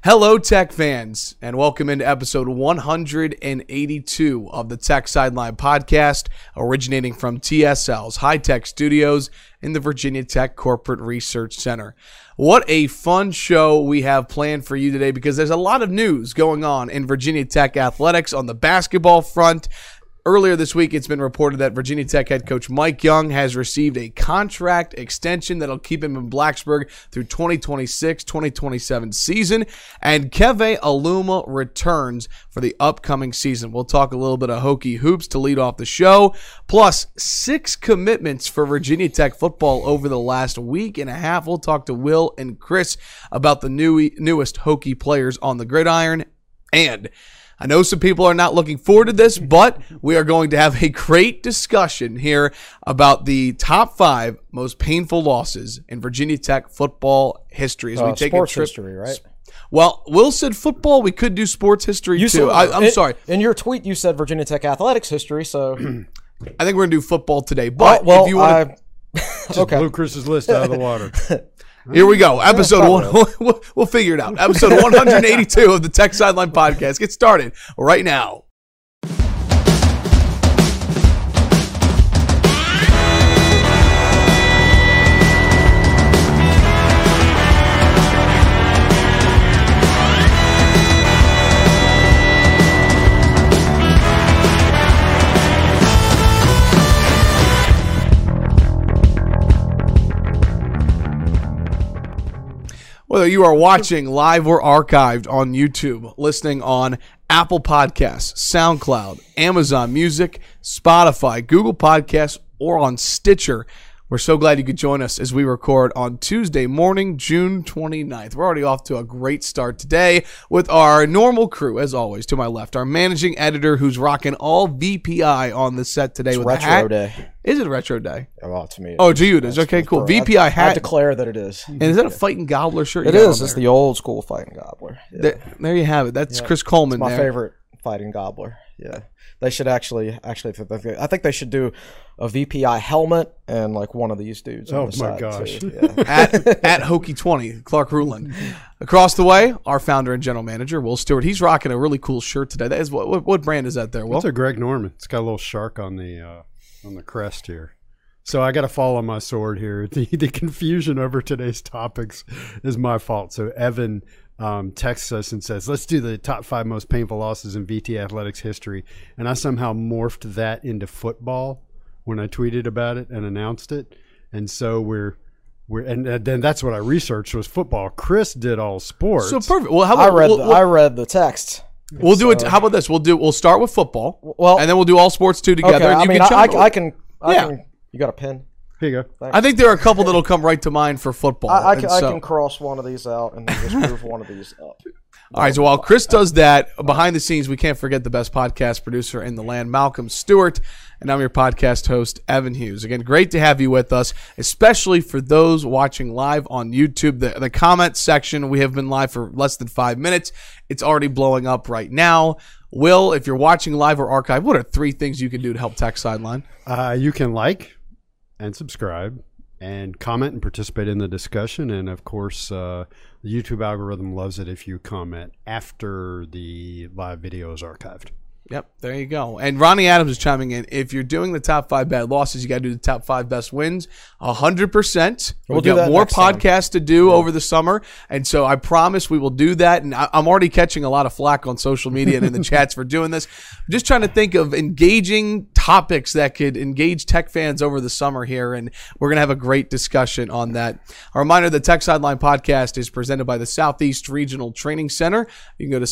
Hello, Tech fans, and welcome into episode 182 of the Tech Sideline Podcast, originating from TSL's High Tech Studios in the Virginia Tech Corporate Research Center. What a fun show we have planned for you today, because there's a lot of news going on in Virginia Tech athletics on the basketball front. Earlier this week, it's been reported that Virginia Tech head coach Mike Young has received a contract extension that'll keep him in Blacksburg through 2026-2027 season. And Keve Aluma returns for the upcoming season. We'll talk a little bit of Hokie hoops to lead off the show, plus 6 commitments for Virginia Tech football over the last week and a half. We'll talk to Will and Chris about the newest Hokie players on the gridiron. And I know some people are not looking forward to this, but we are going to have a great discussion here about the top 5 most painful losses in Virginia Tech football history. As we take sports a trip, history, right? Well, Will said football. We could do sports history too. I'm sorry. In your tweet, you said Virginia Tech athletics history, so I think we're going to do football today. But if you want to blew Chris's list out of the water. Here we go. Episode one. We'll figure it out. Episode 182 of the Tech Sideline Podcast. Get started right now. Whether you are watching live or archived on YouTube, listening on Apple Podcasts, SoundCloud, Amazon Music, Spotify, Google Podcasts, or on Stitcher, we're so glad you could join us as we record on Tuesday morning, June 29th. We're already off to a great start today with our normal crew, as always. To my left, our managing editor who's rocking all VPI on the set today. It's with retro a hat. day. Is it a retro day? Well, to me. Oh, to you it is. Okay, cool. VPI hat. I declare that it is. And is that a fighting gobbler shirt? It is. It's the old school fighting gobbler. Yeah. There you have it. That's Chris Coleman. It's my favorite fighting gobbler. Yeah. They should actually, I think they should do a VPI helmet and like one of these dudes. Oh on the my side gosh! Too. Yeah. at Hokie20, Clark Ruland. Across the way, our founder and general manager, Will Stewart. He's rocking a really cool shirt today. That is what brand is that there, Will? It's a Greg Norman. It's got a little shark on the crest here. So I got to fall on my sword here. The confusion over today's topics is my fault. So Evan texts us and says, let's do the top 5 most painful losses in VT athletics history. And I somehow morphed that into football when I tweeted about it and announced it. And so and then that's what I researched was football. Chris did all sports. So perfect. Well, how about I read the text. We'll do it. How about this? We'll start with football. Well, and then we'll do all sports too together. Okay, and you I can. You got a pen? Here you go. Thanks. I think there are a couple that'll come right to mind for football. I can cross one of these out and then just move one of these up. All right, so while Chris does that, behind the scenes, we can't forget the best podcast producer in the land, Malcolm Stewart, and I'm your podcast host, Evan Hughes. Again, great to have you with us, especially for those watching live on YouTube. The comment section, we have been live for less than 5 minutes. It's already blowing up right now. Will, if you're watching live or archive, what are 3 things you can do to help Tech Sideline? You can like and subscribe and comment and participate in the discussion. And, of course, the YouTube algorithm loves it if you comment after the live video is archived. Yep, there you go. And Ronnie Adams is chiming in. If you're doing the top 5 bad losses, you got to do the top 5 best wins. 100%. We've got more podcasts to do over the summer, and so I promise we will do that. And I'm already catching a lot of flack on social media and in the chats for doing this. I'm just trying to think of engaging topics that could engage Tech fans over the summer here, and we're going to have a great discussion on that. A reminder, the Tech Sideline Podcast is presented by the Southeast Regional Training Center. You can go to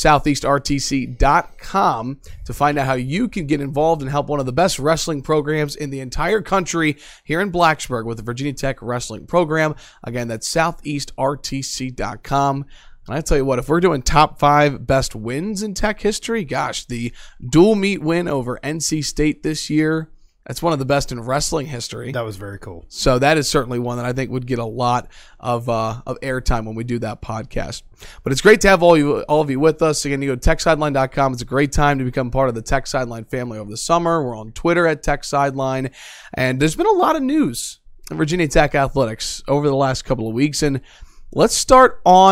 southeastrtc.com to find out how you can get involved and help one of the best wrestling programs in the entire country here in Blacksburg with the Virginia Tech Wrestling Program. Again, that's southeastrtc.com. And I tell you what, if we're doing top 5 best wins in Tech history, gosh, the dual meet win over NC State this year, that's one of the best in wrestling history. That was very cool. So that is certainly one that I think would get a lot of airtime when we do that podcast. But it's great to have all of you with us. Again, you go to techsideline.com. It's a great time to become part of the Tech Sideline family over the summer. We're on Twitter at Tech Sideline. And there's been a lot of news in Virginia Tech athletics over the last couple of weeks. And let's start on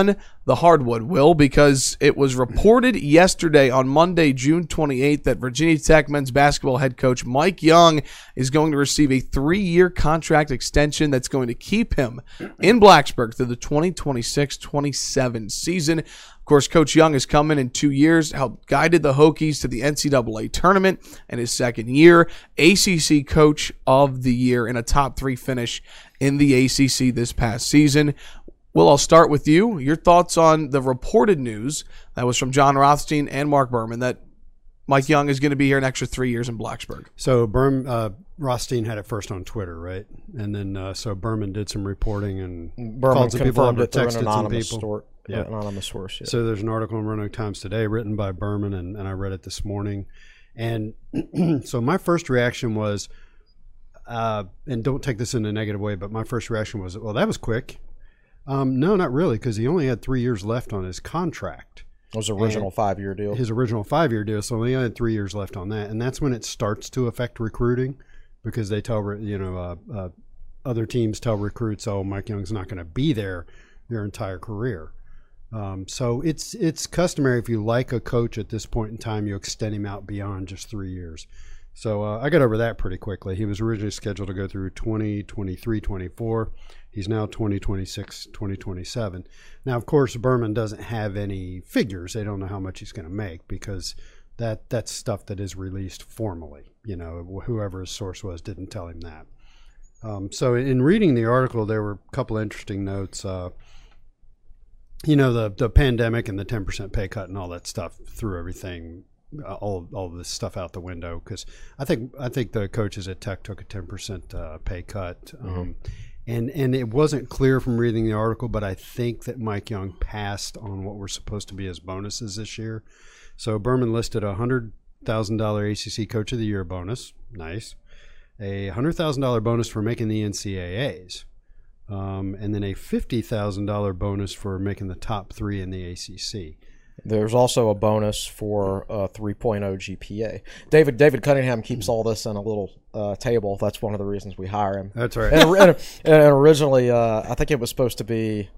the hardwood, Will, because it was reported yesterday on Monday, June 28th, that Virginia Tech men's basketball head coach Mike Young is going to receive a 3-year contract extension that's going to keep him in Blacksburg through the 2026-27 season. Of course, Coach Young has come in 2 years, helped guided the Hokies to the NCAA tournament in his second year, ACC Coach of the Year, and a top 3 finish in the ACC this past season. Will, I'll start with you. Your thoughts on the reported news that was from John Rothstein and Mark Berman that Mike Young is going to be here an extra 3 years in Blacksburg. So Rothstein had it first on Twitter, right? And then so Berman did some reporting and Berman called some people up, confirmed it through an texted some anonymous people. anonymous source. Yeah. So there's an article in Roanoke Times today written by Berman, and I read it this morning. And so my first reaction was, and don't take this in a negative way, but my first reaction was, well, that was quick. No, not really, because he only had 3 years left on his contract. It was original 5-year deal. His original 5-year deal, so he only had 3 years left on that, and that's when it starts to affect recruiting, because they tell other teams tell recruits, oh, Mike Young's not going to be there your entire career. So it's customary, if you like a coach at this point in time, you extend him out beyond just 3 years. So I got over that pretty quickly. He was originally scheduled to go through 2023, 24. He's now 2026, 2027. Now, of course, Berman doesn't have any figures. They don't know how much he's going to make, because that's stuff that is released formally. Whoever his source was didn't tell him that. So in reading the article, there were a couple interesting notes. The pandemic and the 10% pay cut and all that stuff threw everything, all this stuff out the window, because I think the coaches at Tech took a 10% pay cut. And it wasn't clear from reading the article, but I think that Mike Young passed on what were supposed to be his bonuses this year. So Berman listed a $100,000 ACC Coach of the Year bonus, nice, a $100,000 bonus for making the NCAAs, and then a $50,000 bonus for making the top 3 in the ACC. There's also a bonus for 3.0 GPA. David Cunningham keeps all this in a little table. That's one of the reasons we hire him. That's right. And originally, I think it was supposed to be,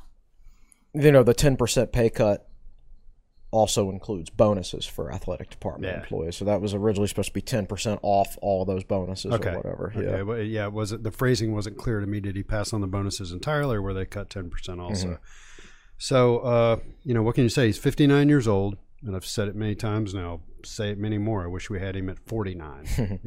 the 10% pay cut also includes bonuses for athletic department employees. So that was originally supposed to be 10% off all of those bonuses or whatever. Okay. Well, was it, the phrasing wasn't clear to me. Did he pass on the bonuses entirely, or were they cut 10% also? Mm-hmm. So, what can you say? He's 59 years old, and I've said it many times now. I'll say it many more. I wish we had him at 49,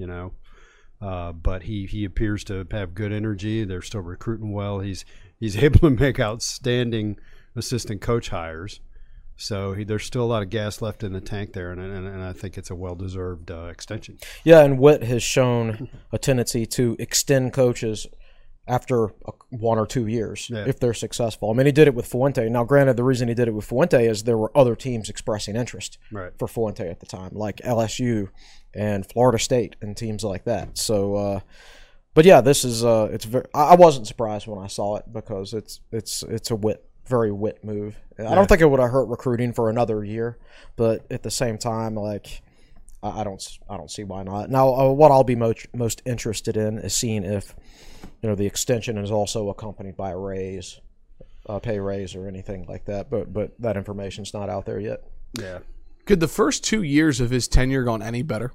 but he appears to have good energy. They're still recruiting well. He's able to make outstanding assistant coach hires. So there's still a lot of gas left in the tank there, and I think it's a well-deserved extension. Yeah, and Witt has shown a tendency to extend coaches after 1 or 2 years if they're successful. I mean, he did it with Fuente. Now, granted, the reason he did it with Fuente is there were other teams expressing interest for Fuente at the time, like LSU and Florida State and teams like that. So, but yeah, this is I wasn't surprised when I saw it, because it's a very Witt move. I don't think it would have hurt recruiting for another year, but at the same time, like, I don't see why not. Now, what I'll be most interested in is seeing if the extension is also accompanied by a raise, pay raise, or anything like that. But that information's not out there yet. Yeah. Could the first 2 years of his tenure gone any better?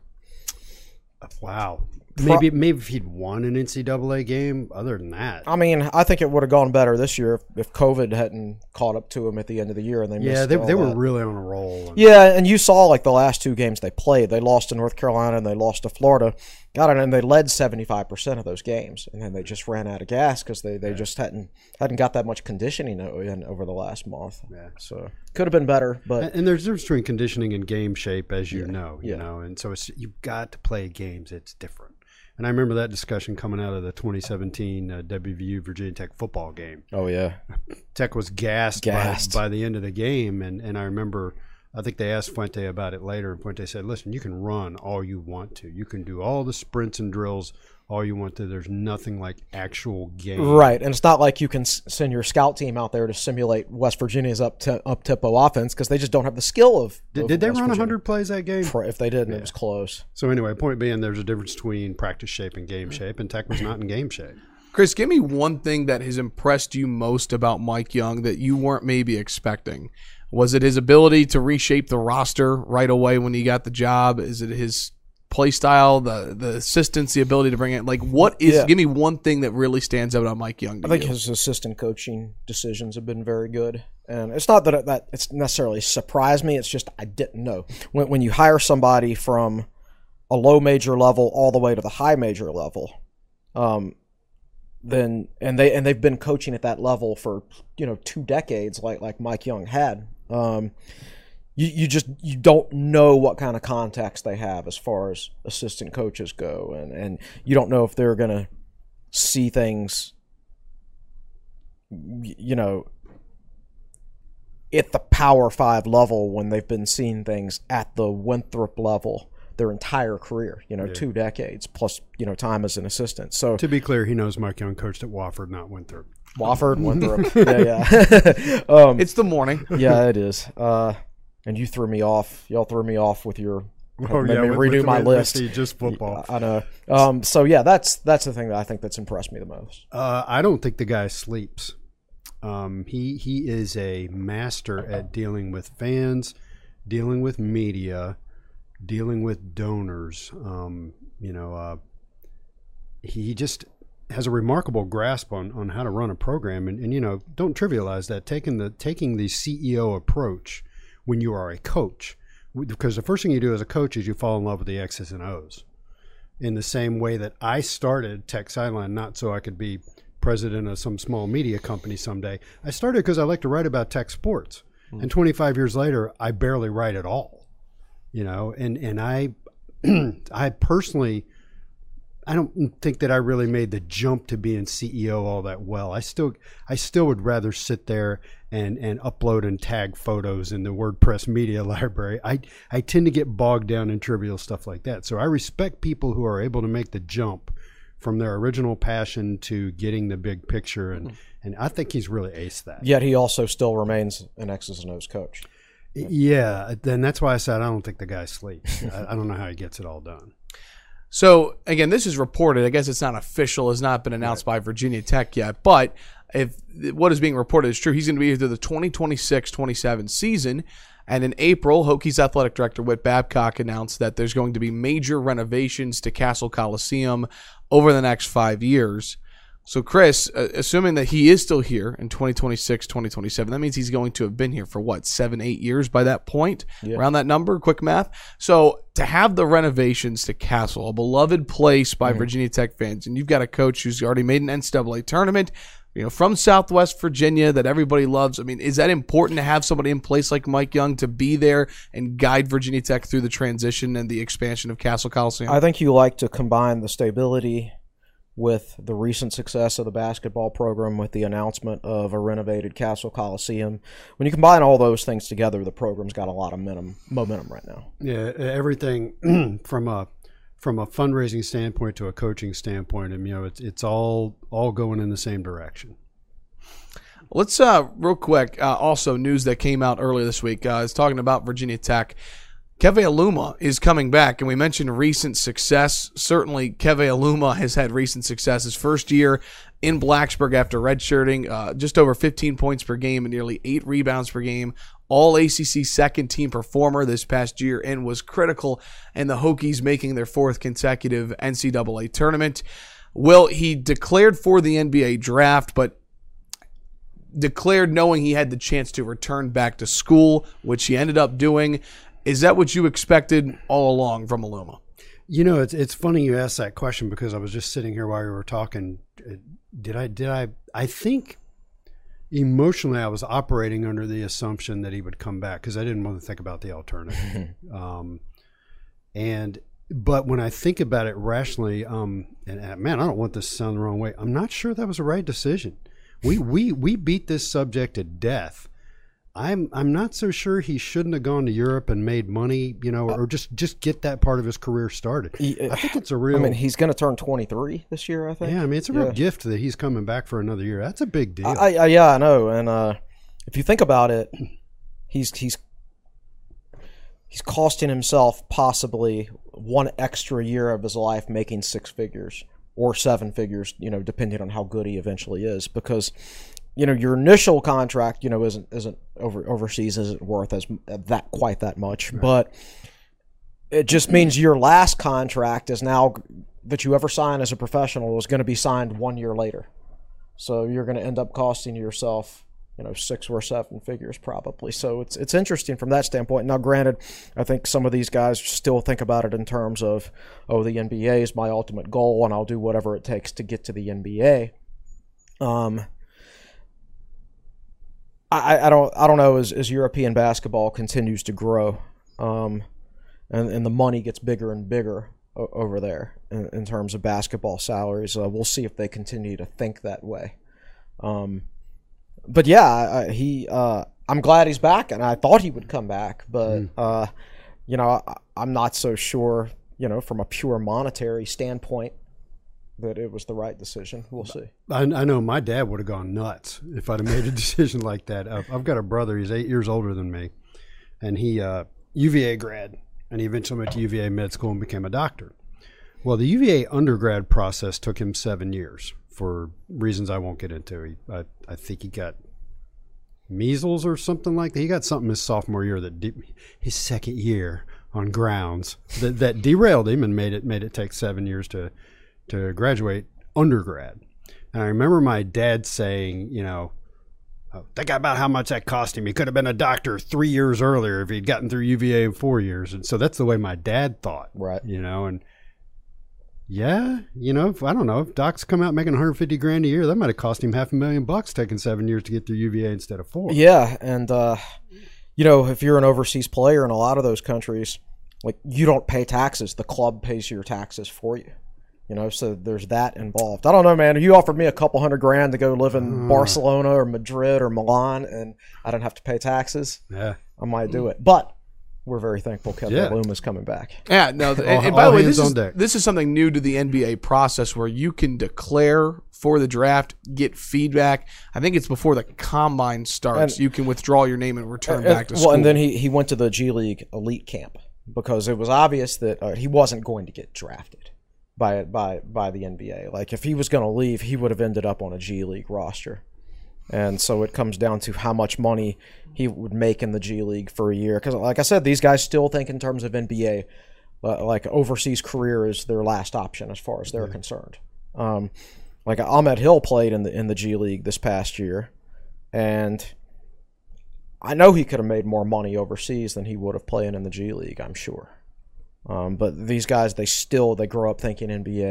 Wow. Maybe if he'd won an NCAA game. Other than that, I mean, I think it would have gone better this year if COVID hadn't caught up to him at the end of the year and they missed. Yeah, they were really on a roll. Yeah, and you saw like the last 2 games they played. They lost to North Carolina and they lost to Florida. And they led 75% of those games, and then they just ran out of gas because they just hadn't got that much conditioning in over the last month. Yeah, so could have been better, but and there's a difference between conditioning and game shape, as you know, and so you've got to play games. It's different. And I remember that discussion coming out of the 2017 WVU Virginia Tech football game. Oh, yeah. Tech was gassed. By the end of the game. And I remember, I think they asked Fuente about it later, and Fuente said, listen, you can run all you want to. You can do all the sprints and drills all you want to. There's nothing like actual game. Right, and it's not like you can send your scout team out there to simulate West Virginia's up-tempo offense, because they just don't have the skill of Did they run 100 plays that game? If they didn't, it was close. So anyway, point being, there's a difference between practice shape and game shape, and Tech was not in game shape. Chris, give me one thing that has impressed you most about Mike Young that you weren't maybe expecting. Was it his ability to reshape the roster right away when he got the job? Is it his play style, the assistants, the ability to bring it? Like, what is? Give me one thing that really stands out on Mike Young. I think his assistant coaching decisions have been very good, and it's not that it's necessarily surprised me. It's just I didn't know when you hire somebody from a low major level all the way to the high major level. Then they've been coaching at that level for 2 decades, like Mike Young had. You don't know what kind of context they have as far as assistant coaches go, and you don't know if they're going to see things, at the Power 5 level when they've been seeing things at the Winthrop level their entire career, 2 decades plus, time as an assistant. So to be clear, he knows Mike Young coached at Wofford, not Winthrop. Winthrop. Yeah. It's the morning. Yeah, it is. And you threw me off. Y'all threw me off with your made me redo my list. Just football. I know. So yeah, that's the thing that I think that's impressed me the most. I don't think the guy sleeps. He is a master at dealing with fans, dealing with media, dealing with donors. He just has a remarkable grasp on how to run a program, and don't trivialize that. Taking the CEO approach when you are a coach, because the first thing you do as a coach is you fall in love with the X's and O's. In the same way that I started Tech Sideline, not so I could be president of some small media company someday. I started because I like to write about tech sports, and 25 years later, I barely write at all. And I personally, I don't think that I really made the jump to being CEO all that well. I still would rather sit there and upload and tag photos in the WordPress media library. I tend to get bogged down in trivial stuff like that. So I respect people who are able to make the jump from their original passion to getting the big picture, and I think he's really aced that. Yet he also still remains an X's and O's coach. Yeah, then that's why I said I don't think the guy sleeps. I don't know how he gets it all done. So, again, this is reported. I guess it's not official. It's not been announced by Virginia Tech yet. But if what is being reported is true, he's going to be here through the 2026-27 season. And in April, Hokies athletic director Whit Babcock announced that there's going to be major renovations to Castle Coliseum over the next 5 years. So, Chris, assuming that he is still here in 2026, 2027, that means he's going to have been here for, 7-8 years by that point? Yeah. Around that number, quick math. So, to have the renovations to Castle, a beloved place by Virginia Tech fans, and you've got a coach who's already made an NCAA tournament, from Southwest Virginia that everybody loves. I mean, is that important to have somebody in place like Mike Young to be there and guide Virginia Tech through the transition and the expansion of Castle Coliseum? I think you like to combine the stability with the recent success of the basketball program, with the announcement of a renovated Castle Coliseum. When you combine all those things together, the program's got a lot of momentum right now. Yeah, everything from a fundraising standpoint to a coaching standpoint, it's all going in the same direction. Let's real quick. Also, news that came out earlier this week is talking about Virginia Tech. Keve Aluma is coming back, and we mentioned recent success. Certainly, Keve Aluma has had recent success. His first year in Blacksburg after redshirting, just over 15 points per game and nearly 8 rebounds per game. All ACC second-team performer this past year, and was critical in the Hokies making their 4th consecutive NCAA tournament. He declared for the NBA draft, but declared knowing he had the chance to return back to school, which he ended up doing. Is that what you expected all along from Aluma? It's funny you asked that question, because I was just sitting here while you were talking. I think emotionally I was operating under the assumption that he would come back, because I didn't want to think about the alternative. But when I think about it rationally, and man, I don't want this to sound the wrong way, I'm not sure that was the right decision. We beat this subject to death. I'm not so sure he shouldn't have gone to Europe and made money, or just get that part of his career started. I think it's a real. He's going to turn 23 this year, I think. Yeah, it's a real gift that he's coming back for another year. That's a big deal. I know. And if you think about it, he's costing himself possibly one extra year of his life making 6 figures or 7 figures, depending on how good he eventually is, because your initial contract, isn't overseas isn't worth quite that much, right. But it just means your last contract is now that you ever sign as a professional is going to be signed 1 year later. So you're going to end up costing yourself, 6 or 7 figures probably. So it's interesting from that standpoint. Now, granted, I think some of these guys still think about it in terms of, the NBA is my ultimate goal, and I'll do whatever it takes to get to the NBA. I don't know as European basketball continues to grow, and the money gets bigger and bigger over there in terms of basketball salaries. We'll see if they continue to think that way. But yeah, I'm glad he's back, and I thought he would come back, but I'm not so sure, from a pure monetary standpoint, that it was the right decision. We'll see. I know my dad would have gone nuts if I'd have made a decision like that. I've got a brother. He's 8 years older than me, and he UVA grad, and he eventually went to UVA med school and became a doctor. Well, the UVA undergrad process took him 7 years for reasons I won't get into. I think he got measles or something like that. He got something his sophomore year his second year on grounds that derailed him and made it take 7 years to graduate undergrad. And I remember my dad saying, think about how much that cost him. He could have been a doctor 3 years earlier if he'd gotten through UVA in 4 years. And so that's the way my dad thought. Right. And yeah, I don't know, if docs come out making $150,000 a year, that might have cost him $500,000 taking 7 years to get through UVA instead of 4. Yeah. And, if you're an overseas player in a lot of those countries, like, you don't pay taxes. The club pays your taxes for you. So there's that involved. I don't know, man. If you offered me a couple $100,000 to go live in Barcelona or Madrid or Milan and I don't have to pay taxes, I might do it. But we're very thankful Kevin Aluma's coming back. Yeah, no. And by the way, this is something new to the NBA process where you can declare for the draft, get feedback. I think it's before the combine starts. You can withdraw your name and return back to school. Well, and then he went to the G League elite camp because it was obvious that he wasn't going to get drafted by the NBA. Like, if he was going to leave, he would have ended up on a G League roster. And so it comes down to how much money he would make in the G League for a year. Because, like I said, these guys still think in terms of NBA. Like, overseas career is their last option as far as they're concerned. Like, Ahmed Hill played in the G League this past year. And I know he could have made more money overseas than he would have playing in the G League, I'm sure. But these guys, they grow up thinking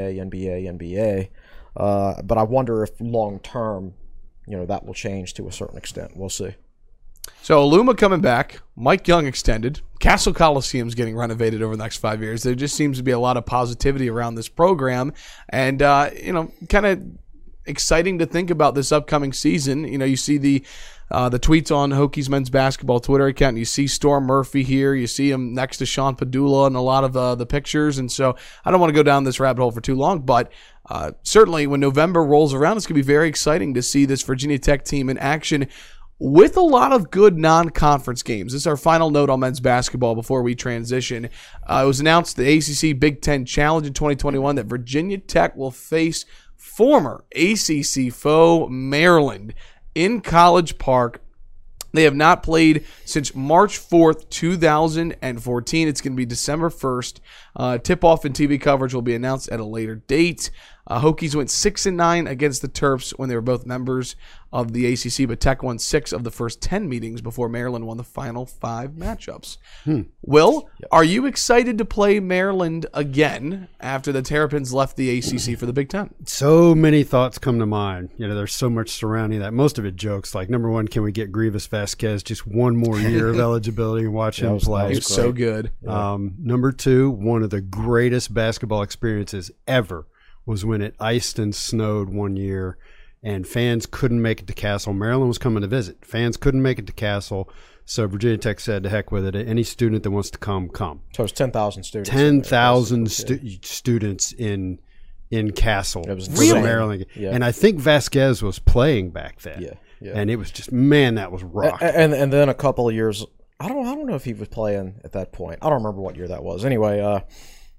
NBA. But I wonder if long term, that will change to a certain extent. We'll see. So Aluma coming back, Mike Young extended, Castle Coliseum's getting renovated over the next 5 years. There just seems to be a lot of positivity around this program, and kind of exciting to think about this upcoming season. You see the tweets on Hokies men's basketball Twitter account. You see Storm Murphy here. You see him next to Sean Padula in a lot of the pictures. And so I don't want to go down this rabbit hole for too long, but certainly when November rolls around, it's going to be very exciting to see this Virginia Tech team in action with a lot of good non-conference games. This is our final note on men's basketball before we transition. It was announced the ACC Big Ten Challenge in 2021 that Virginia Tech will face former ACC foe Maryland in College Park. They have not played since March 4th, 2014. It's going to be December 1st. Tip-off and TV coverage will be announced at a later date. Hokies went 6-9 against the Terps when they were both members of the ACC, but Tech won 6 of the first 10 meetings before Maryland won the final 5 matchups. Will, are you excited to play Maryland again after the Terrapins left the ACC for the Big Ten? So many thoughts come to mind. There's so much surrounding that. Most of it jokes. Like, number one, can we get Grievous Vasquez just one more year of eligibility and watch him play? He was so good. Number two, one of the greatest basketball experiences ever was when it iced and snowed one year and fans couldn't make it to Castle. Maryland was coming to visit. Fans couldn't make it to Castle, so Virginia Tech said, to heck with it. Any student that wants to come. So it's 10,000 students. 10,000 students in Castle. It was really? Maryland. Yeah. And I think Vasquez was playing back then. Yeah. And it was just, man, that was rock. And then a couple of years, I don't know if he was playing at that point. I don't remember what year that was. Anyway,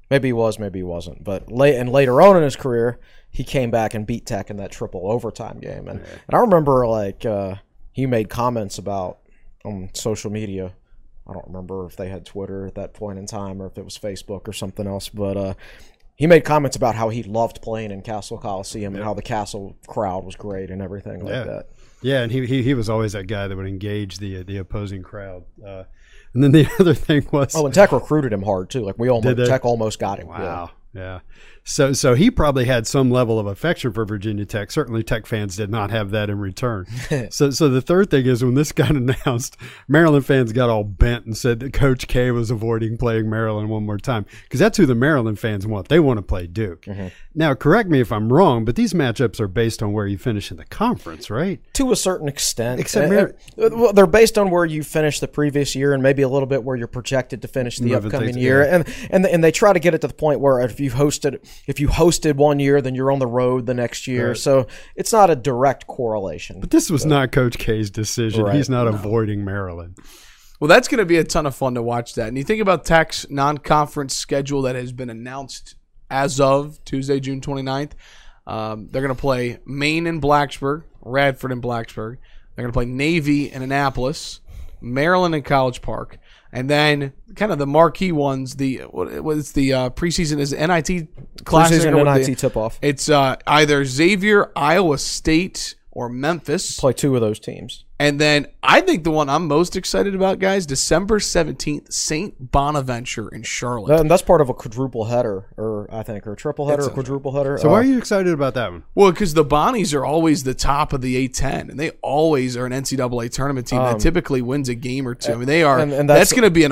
Maybe he was, maybe he wasn't. But later on in his career, he came back and beat Tech in that triple overtime game. And I remember he made comments about on social media. I don't remember if they had Twitter at that point in time or if it was Facebook or something else. But he made comments about how he loved playing in Castle Coliseum and how the Castle crowd was great and everything like that. Yeah, and he was always that guy that would engage the opposing crowd. And then the other thing was... and Tech recruited him hard, too. Like, Tech almost got him. Wow, yeah. So he probably had some level of affection for Virginia Tech. Certainly Tech fans did not have that in return. So the third thing is when this got announced, Maryland fans got all bent and said that Coach K was avoiding playing Maryland one more time because that's who the Maryland fans want. They want to play Duke. Mm-hmm. Now, correct me if I'm wrong, but these matchups are based on where you finish in the conference, right? To a certain extent. Except they're based on where you finished the previous year and maybe a little bit where you're projected to finish the upcoming year. And they try to get it to the point where if you hosted one year, then you're on the road the next year. Right. So it's not a direct correlation. But this was not Coach K's decision. Right. He's not avoiding Maryland. Well, that's going to be a ton of fun to watch that. And you think about Tech's non-conference schedule that has been announced as of Tuesday, June 29th. They're going to play Maine and Blacksburg, Radford and Blacksburg. They're going to play Navy and Annapolis, Maryland and College Park. And then kind of the marquee ones, the preseason is NIT Classic. Preseason NIT tip-off. It's either Xavier, Iowa State, or Memphis. Play two of those teams. And then I think the one I'm most excited about, guys, December 17th, St. Bonaventure in Charlotte. And that's part of a quadruple header, or triple header, or quadruple header. So why are you excited about that one? Well, because the Bonnies are always the top of the A-10, and they always are an NCAA tournament team that typically wins a game or two. I mean, they are. And that's going to be an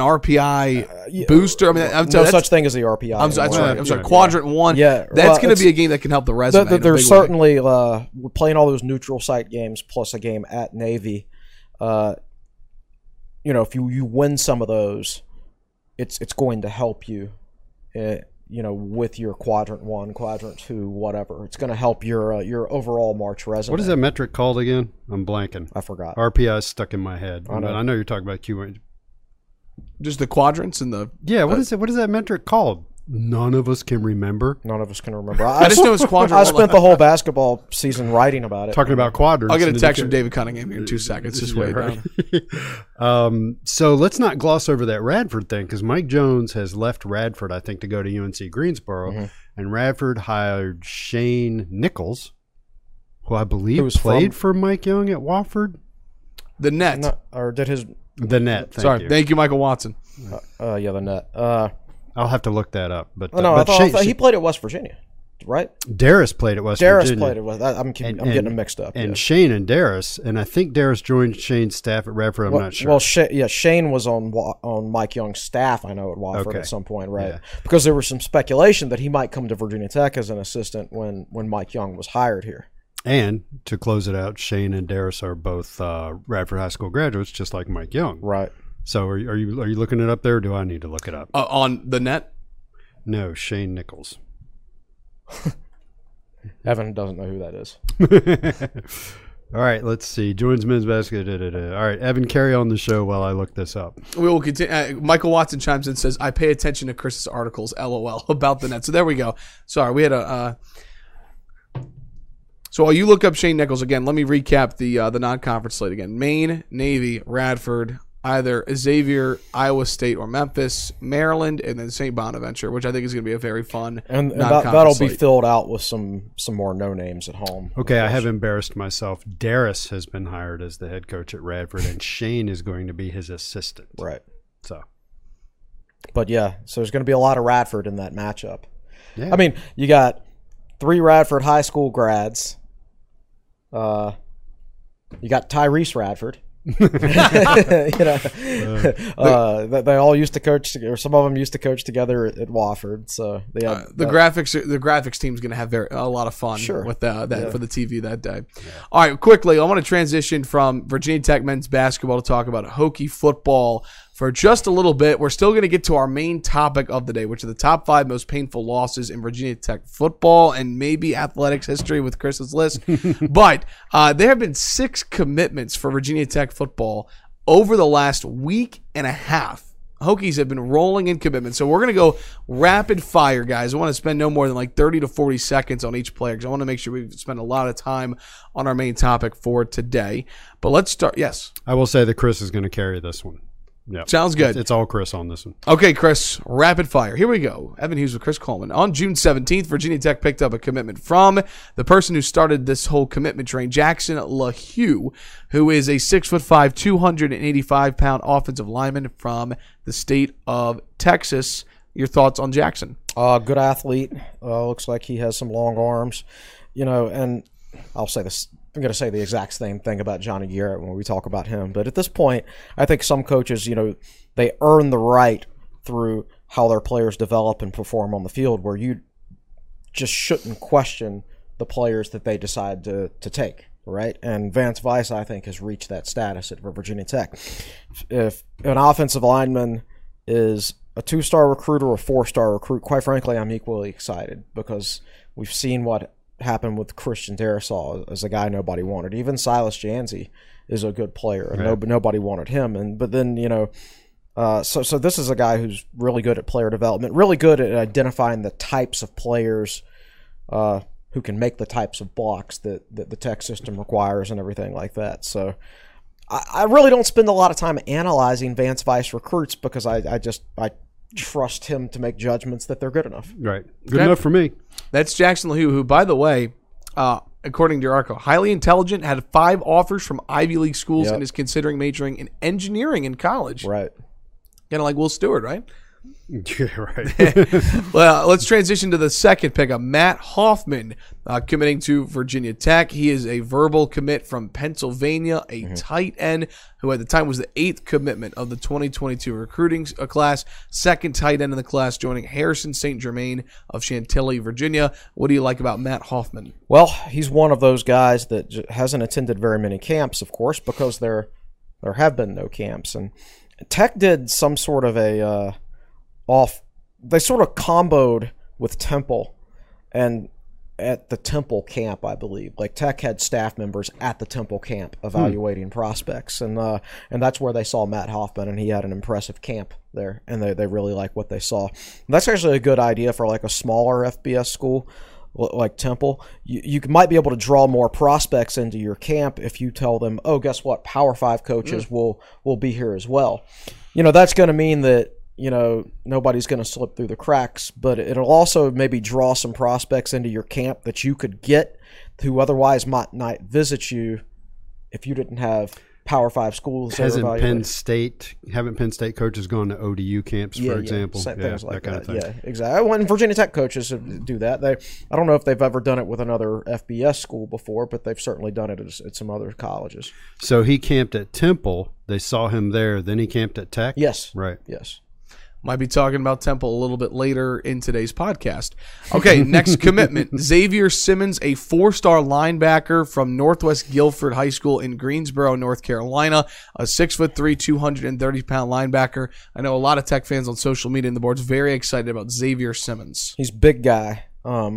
RPI booster. I mean, no such thing as the RPI. I'm sorry, Quadrant 1. Yeah, that's going to be a game that can help the resume. They're certainly playing all those neutral site games plus a game at Navy. If you win some of those, it's going to help you, with your Quadrant 1, Quadrant 2, whatever. It's going to help your overall March resume. What is that metric called again? I'm blanking. I forgot. RPI is stuck in my head. I know you're talking about QA. Just the quadrants and the... Yeah, what is it? What is that metric called? None of us can remember. I just know it's quadrant. I spent the whole basketball season writing about it. Talking about quadrants. I'll get a text from David Cunningham here in 2 seconds. Just wait. Right. So let's not gloss over that Radford thing because Mike Jones has left Radford, I think, to go to UNC Greensboro. And Radford hired Shane Nichols, who I believe played for Mike Young at Wofford. The net. The net. Thank you, Michael Watson. The net. I'll have to look that up. But I thought he played at West Virginia, right? Darius played at West Virginia. Played at West. I'm getting them mixed up. And Shane and Darius, and I think Darius joined Shane's staff at Radford. I'm not sure. Well, Shane was on Mike Young's staff. I know at Wofford at some point, right? Yeah. Because there was some speculation that he might come to Virginia Tech as an assistant when Mike Young was hired here. And to close it out, Shane and Darius are both Radford High School graduates, just like Mike Young, right? So are you looking it up there, or do I need to look it up? On the net? No, Shane Nichols. Evan doesn't know who that is. All right, let's see. Joins men's basketball. All right, Evan, carry on the show while I look this up. We will continue. Michael Watson chimes in and says, I pay attention to Chris's articles, LOL, about the net. So there we go. Sorry, we had a... So while you look up Shane Nichols again, let me recap the non-conference slate again. Maine, Navy, Radford, either Xavier, Iowa State, or Memphis, Maryland, and then St. Bonaventure, which I think is going to be a very fun and that'll be filled out with some more no names at home. Okay, I have embarrassed myself. Darius has been hired as the head coach at Radford, and Shane is going to be his assistant. Right. So there's going to be a lot of Radford in that matchup. Yeah. I mean, you got 3 Radford high school grads. You got Tyrese Radford. They all used to coach, or some of them used to coach together at Wofford. So they have, the graphics team is going to have a lot of fun with that for the TV that day. Yeah. All right, quickly, I want to transition from Virginia Tech men's basketball to talk about Hokie football for just a little bit. We're still going to get to our main topic of the day, which are the top 5 most painful losses in Virginia Tech football and maybe athletics history with Chris's list. But there have been 6 commitments for Virginia Tech football over the last week and a half. Hokies have been rolling in commitment. So we're going to go rapid fire, guys. I want to spend no more than like 30 to 40 seconds on each player because I want to make sure we spend a lot of time on our main topic for today. But let's start. Yes. I will say that Chris is going to carry this one. Yeah, sounds good. It's all Chris on this one. Okay, Chris, rapid fire. Here we go. Evan Hughes with Chris Coleman. On June 17th, Virginia Tech picked up a commitment from the person who started this whole commitment train, Jackson LaHue, who is a 6'5", 285-pound offensive lineman from the state of Texas. Your thoughts on Jackson? Good athlete. Looks like he has some long arms. And I'll say this. I'm going to say the exact same thing about Johnny Garrett when we talk about him. But at this point, I think some coaches, they earn the right through how their players develop and perform on the field, where you just shouldn't question the players that they decide to take, right? And Vance Weiss, I think, has reached that status at Virginia Tech. If an offensive lineman is a 2-star recruit or a 4-star recruit, quite frankly, I'm equally excited because we've seen what happened with Christian Darrisaw as a guy nobody wanted. Even Silas Janzi is a good player, and right. Nobody wanted him. But then so this is a guy who's really good at player development, really good at identifying the types of players who can make the types of blocks that the Tech system requires and everything like that. So I really don't spend a lot of time analyzing Vance Weiss recruits because I trust him to make judgments that they're good enough. Right. Good enough for me. That's Jackson LaHue, who, by the way, according to your article, highly intelligent, had 5 offers from Ivy League schools, and is considering majoring in engineering in college. Right. Kind of like Will Stewart, right? Yeah, right. Well, let's transition to the second pickup. Matt Hoffman committing to Virginia Tech. He is a verbal commit from Pennsylvania, a tight end who at the time was the 8th commitment of the 2022 recruiting class, 2nd tight end in the class, joining Harrison St. Germain of Chantilly, Virginia. What do you like about Matt Hoffman? Well, he's one of those guys that hasn't attended very many camps, of course, because there have been no camps. And Tech did some sort of a they sort of comboed with Temple, and at the Temple camp, I believe, like Tech had staff members at the Temple camp evaluating prospects, and that's where they saw Matt Hoffman, and he had an impressive camp there, and they really like what they saw. And that's actually a good idea for like a smaller FBS school like Temple. You might be able to draw more prospects into your camp if you tell them, oh, guess what, Power 5 coaches will be here as well. That's going to mean that nobody's going to slip through the cracks, but it'll also maybe draw some prospects into your camp that you could get who otherwise might not visit you if you didn't have Power 5 schools. Haven't Penn State coaches gone to ODU camps, for example? Things like that. Kind of thing. Yeah, exactly. When Virginia Tech coaches do that, I don't know if they've ever done it with another FBS school before, but they've certainly done it at some other colleges. So he camped at Temple. They saw him there. Then he camped at Tech? Yes. Right. Yes. Might be talking about Temple a little bit later in today's podcast. Okay, next commitment. Xavier Simmons, a 4-star linebacker from Northwest Guilford High School in Greensboro, North Carolina. A 6'3", 230-pound linebacker. I know a lot of Tech fans on social media and the board's very excited about Xavier Simmons. He's a big guy.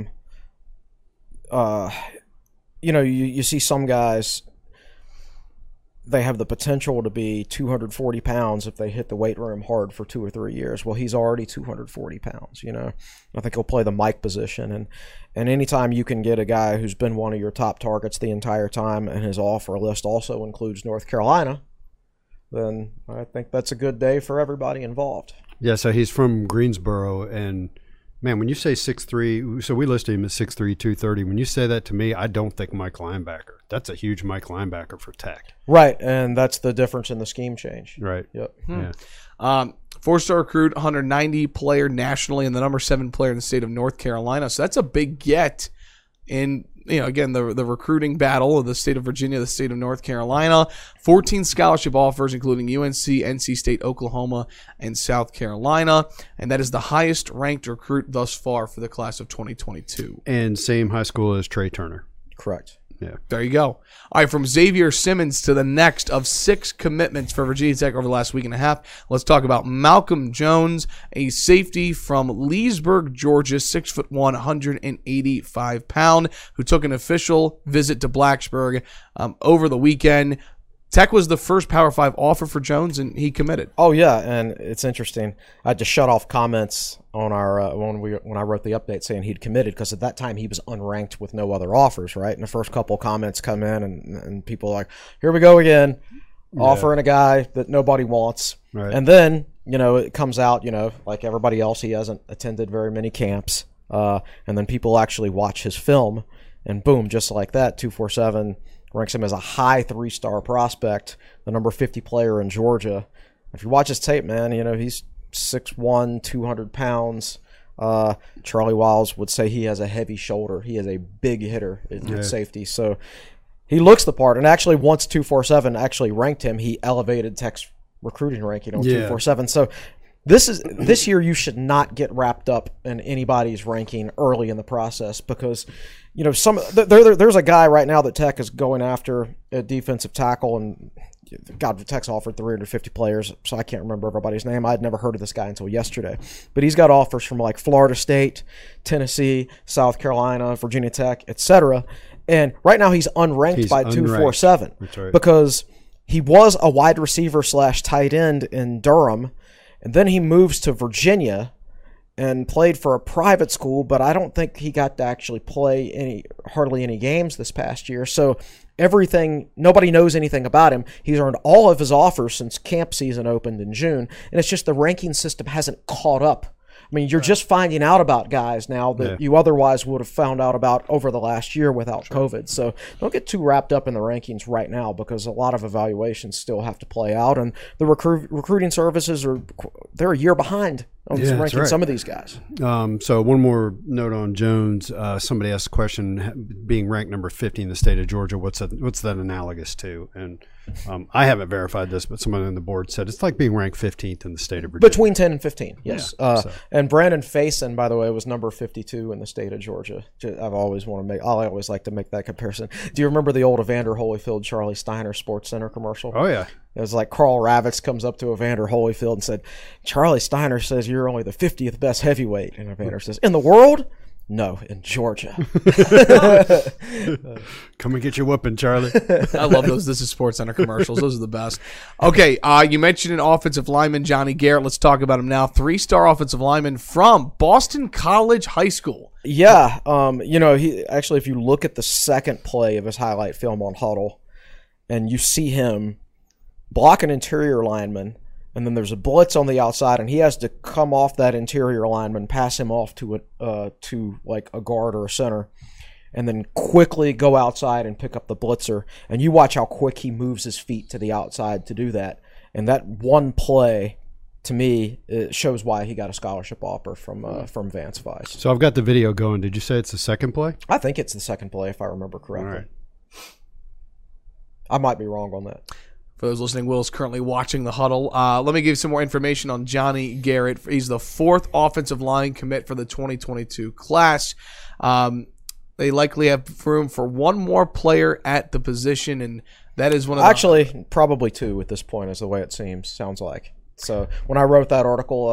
You see some guys, they have the potential to be 240 pounds if they hit the weight room hard for 2 or 3 years. Well, he's already 240 pounds, I think he'll play the Mike position. And anytime you can get a guy who's been one of your top targets the entire time and his offer list also includes North Carolina, then I think that's a good day for everybody involved. Yeah, so he's from Greensboro, and man, when you say 6'3", so we listed him as 6'3", 230. When you say that to me, I don't think Mike linebacker. That's a huge Mike linebacker for Tech. Right, and that's the difference in the scheme change. Right. Yep. Yeah. 4-star recruit, 190 player nationally, and the number 7 player in the state of North Carolina. So that's a big get in, again, the recruiting battle of the state of Virginia, the state of North Carolina. 14 scholarship offers, including UNC, NC State, Oklahoma, and South Carolina. And that is the highest ranked recruit thus far for the class of 2022. And same high school as Trey Turner. Correct. Yeah. There you go. All right, from Xavier Simmons to the next of 6 commitments for Virginia Tech over the last week and a half. Let's talk about Malcolm Jones, a safety from Leesburg, Georgia, 6'1", 185-pound, who took an official visit to Blacksburg over the weekend. Tech was the first Power 5 offer for Jones, and he committed. Oh yeah, and it's interesting. I had to shut off comments on our when I wrote the update saying he'd committed, because at that time he was unranked with no other offers, right? And the first couple comments come in, and people are like, "Here we go again, offering a guy that nobody wants." Right. And then it comes out, like everybody else, he hasn't attended very many camps, and then people actually watch his film, and boom, just like that, 247 ranks him as a high 3-star prospect, the number 50 player in Georgia. If you watch his tape, man, he's 6'1", 200 pounds. Charlie Wiles would say he has a heavy shoulder. He is a big hitter at safety. So he looks the part. And actually, once 247 actually ranked him, he elevated Tech's recruiting ranking on 247. So this year you should not get wrapped up in anybody's ranking early in the process, because there's a guy right now that Tech is going after at defensive tackle, and God, Tech's offered 350 players, so I can't remember everybody's name. I'd never heard of this guy until yesterday, but he's got offers from like Florida State, Tennessee, South Carolina, Virginia Tech, etc. And right now he's unranked by 247. That's right. Because he was a wide receiver / tight end in Durham, and then he moves to Virginia and played for a private school, but I don't think he got to actually play hardly any games this past year. So nobody knows anything about him. He's earned all of his offers since camp season opened in June, and it's just the ranking system hasn't caught up. I mean, you're just finding out about guys now that you otherwise would have found out about over the last year without COVID. So don't get too wrapped up in the rankings right now, because a lot of evaluations still have to play out, and the recruiting services they're a year behind on ranking some of these guys. So one more note on Jones. Somebody asked a question: being ranked number 50 in the state of Georgia, what's that analogous to? And I haven't verified this, but someone on the board said it's like being ranked 15th in the state of Virginia. Between 10 and 15, yes. And Brandon Faison, by the way, was number 52 in the state of Georgia. I always like to make that comparison. Do you remember the old Evander Holyfield, Charlie Steiner Sports Center commercial? Oh, yeah. It was like Carl Ravitz comes up to Evander Holyfield and said, "Charlie Steiner says you're only the 50th best heavyweight." And Evander says, "In the world? No, in Georgia." Come and get your whooping, Charlie. I love those This Is Sports Center commercials. Those are the best. Okay, you mentioned an offensive lineman, Johnny Garrett. Let's talk about him now. 3-star offensive lineman from Boston College High School. Yeah, he actually, if you look at the second play of his highlight film on Huddle, and you see him block an interior lineman, and then there's a blitz on the outside, and he has to come off that interior lineman, pass him off to like a guard or a center, and then quickly go outside and pick up the blitzer. And you watch how quick he moves his feet to the outside to do that. And that one play, to me, it shows why he got a scholarship offer from Vance Vice. So I've got the video going. Did you say it's the second play? I think it's the second play, if I remember correctly. All right. I might be wrong on that. For those listening, Will's currently watching the Huddle. Let me give you some more information on Johnny Garrett. He's the 4th offensive line commit for the 2022 class. They likely have room for one more player at the position, and that is one of the... Actually, probably 2 at this point is the way it sounds like. So when I wrote that article,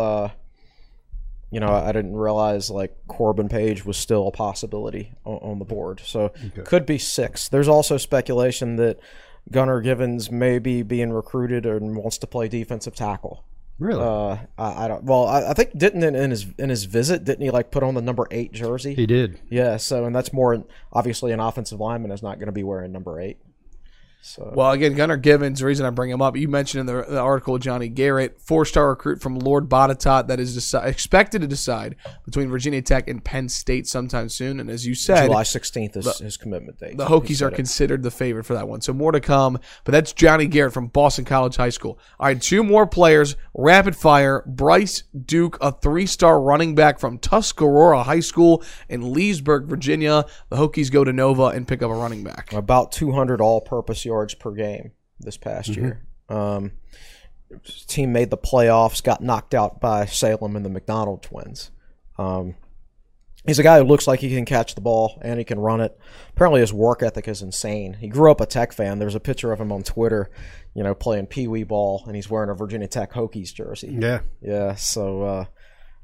I didn't realize Corbin Page was still a possibility on the board. So could be 6. There's also speculation that Gunnar Givens may be being recruited and wants to play defensive tackle. Really? I don't. Well, I think in his visit, didn't he put on the number 8 jersey? He did. Yeah. So, and that's more obviously an offensive lineman is not going to be wearing number 8. So. Well, again, Gunnar Givens, the reason I bring him up, you mentioned in the article Johnny Garrett, 4-star recruit from Lord Botetourt that is expected to decide between Virginia Tech and Penn State sometime soon. And as you said, July 16th is his commitment date. The Hokies are considered the favorite for that one. So more to come. But that's Johnny Garrett from Boston College High School. All right, 2 more players, rapid fire. Bryce Duke, a 3-star running back from Tuscarora High School in Leesburg, Virginia. The Hokies go to Nova and pick up a running back. About 200 all-purpose yards per game this past year. His team made the playoffs, got knocked out by Salem and the McDonald twins. He's a guy who looks like he can catch the ball and he can run it. Apparently his work ethic is insane. He grew up a Tech fan. There's a picture of him on Twitter, playing Pee-wee ball, and he's wearing a Virginia Tech Hokies jersey. Yeah. Yeah, so,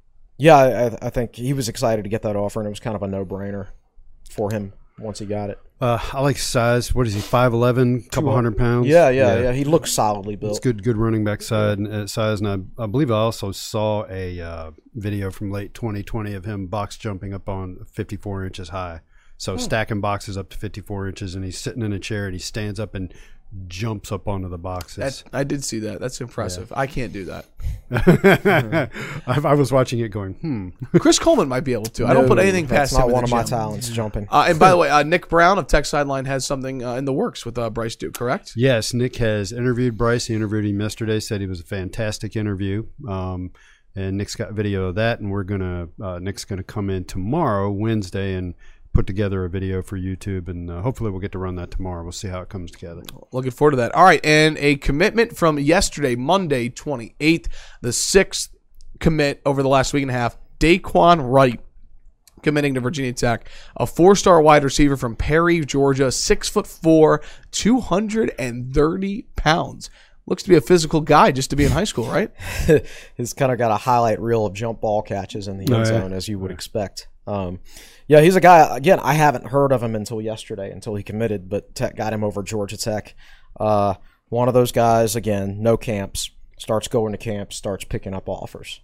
I think he was excited to get that offer, and it was kind of a no-brainer for him once he got it. I like size. What is he? 5'11", couple 100 pounds. Yeah. He looks solidly built. It's good running back size. And I believe I also saw a video from late 2020 of him box jumping up on 54 inches high. So stacking boxes up to 54 inches, and he's sitting in a chair and he stands up and jumps up onto the boxes. I did see that. That's impressive. Yeah. I can't do that. I was watching it going, Chris Coleman might be able to. I don't put anything past him. That's not one of my talents, jumping. And by the way, Nick Brown of Tech Sideline has something in the works with Bryce Duke, correct? Yes, Nick has interviewed Bryce. He interviewed him yesterday, said he was a fantastic interview. And Nick's got video of that, and Nick's gonna come in tomorrow, Wednesday, and put together a video for YouTube, and hopefully we'll get to run that tomorrow. We'll see how it comes together. Looking forward to that. All right, and a commitment from yesterday, Monday, 28th, the 6th commit over the last week and a half, Daquan Wright committing to Virginia Tech, a 4-star wide receiver from Perry, Georgia, 6'4", 230 pounds. Looks to be a physical guy just to be in high school, right? He's kind of got a highlight reel of jump ball catches in the end zone, as you would expect. Yeah, he's a guy, again, I haven't heard of him until yesterday, until he committed, but Tech got him over Georgia Tech. One of those guys, again, no camps, starts going to camps, starts picking up offers.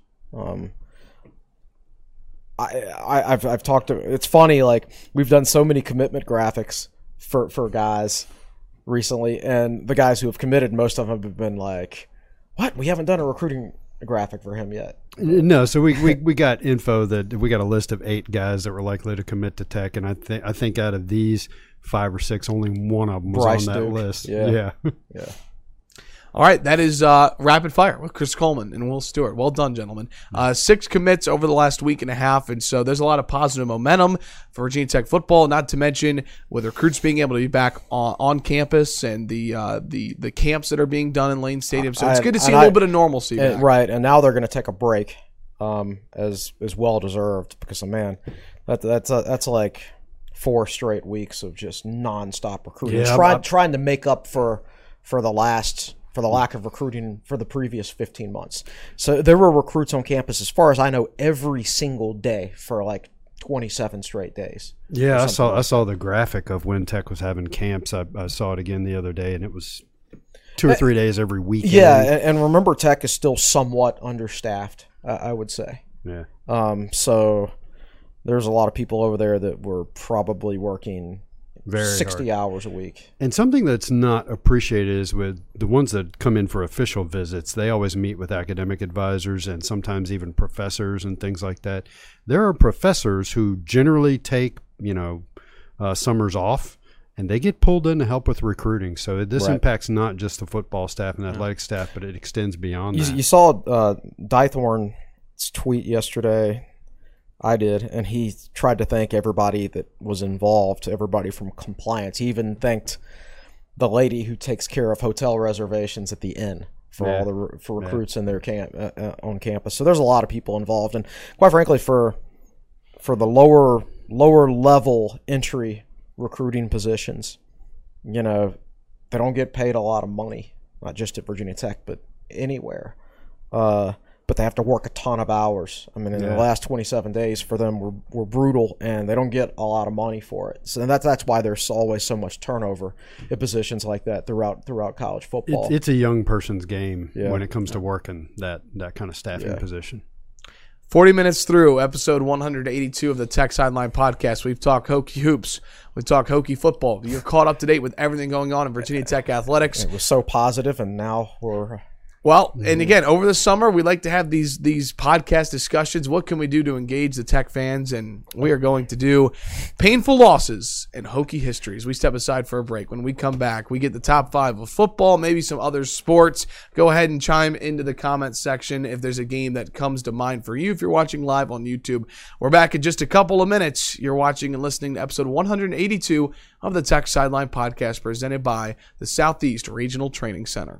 I've talked to, it's funny, like, we've done so many commitment graphics for guys recently, and the guys who have committed, most of them have been like, what? We haven't done a recruiting graphic for him yet. No, so we got info that we got a list of 8 guys that were likely to commit to Tech, and I think out of these 5 or 6, only one of them was Bryce on that Duke. list. Yeah. All right, that is Rapid Fire with Chris Coleman and Will Stewart. Well done, gentlemen. 6 commits over the last week and a half, and so there's a lot of positive momentum for Virginia Tech football, not to mention with recruits being able to be back on campus and the camps that are being done in Lane Stadium. So it's good to see a little bit of normalcy back. Right, and now they're going to take a break as well-deserved because, man, that's like 4 straight weeks of just nonstop recruiting. Trying to make up for the lack of recruiting for the previous 15 months. So there were recruits on campus, as far as I know, every single day for like 27 straight days. Yeah, I saw the graphic of when Tech was having camps. I saw it again the other day, and it was 2 or 3 days every weekend. Yeah, and remember, Tech is still somewhat understaffed, I would say. Yeah. So there's a lot of people over there that were probably working very 60 hard. hours a week. And something that's not appreciated is with the ones that come in for official visits, they always meet with academic advisors and sometimes even professors and things like that. There are professors who generally take, summers off, and they get pulled in to help with recruiting. So this impacts not just the football staff and athletic staff, but it extends beyond that. You saw Dythorn's tweet yesterday. I did, and he tried to thank everybody that was involved, everybody from compliance. He even thanked the lady who takes care of hotel reservations at the inn for recruits in their camp on campus. So there's a lot of people involved, and quite frankly, for the lower level entry recruiting positions, they don't get paid a lot of money, not just at Virginia Tech, but anywhere. But they have to work a ton of hours. I mean, in the last 27 days for them were brutal, and they don't get a lot of money for it. So that's why there's always so much turnover at positions like that throughout college football. It's a young person's game when it comes to working that kind of staffing position. 40 minutes through episode 182 of the Tech Sideline Podcast. We've talked Hokie hoops. We've talked Hokie football. You're caught up to date with everything going on in Virginia Tech athletics. It was so positive, and now we're... Well, and again, over the summer, we like to have these podcast discussions. What can we do to engage the Tech fans? And we are going to do painful losses and Hokie histories. We step aside for a break. When we come back, we get the top 5 of football, maybe some other sports. Go ahead and chime into the comments section if there's a game that comes to mind for you if you're watching live on YouTube. We're back in just a couple of minutes. You're watching and listening to episode 182 of the Tech Sideline Podcast presented by the Southeast Regional Training Center.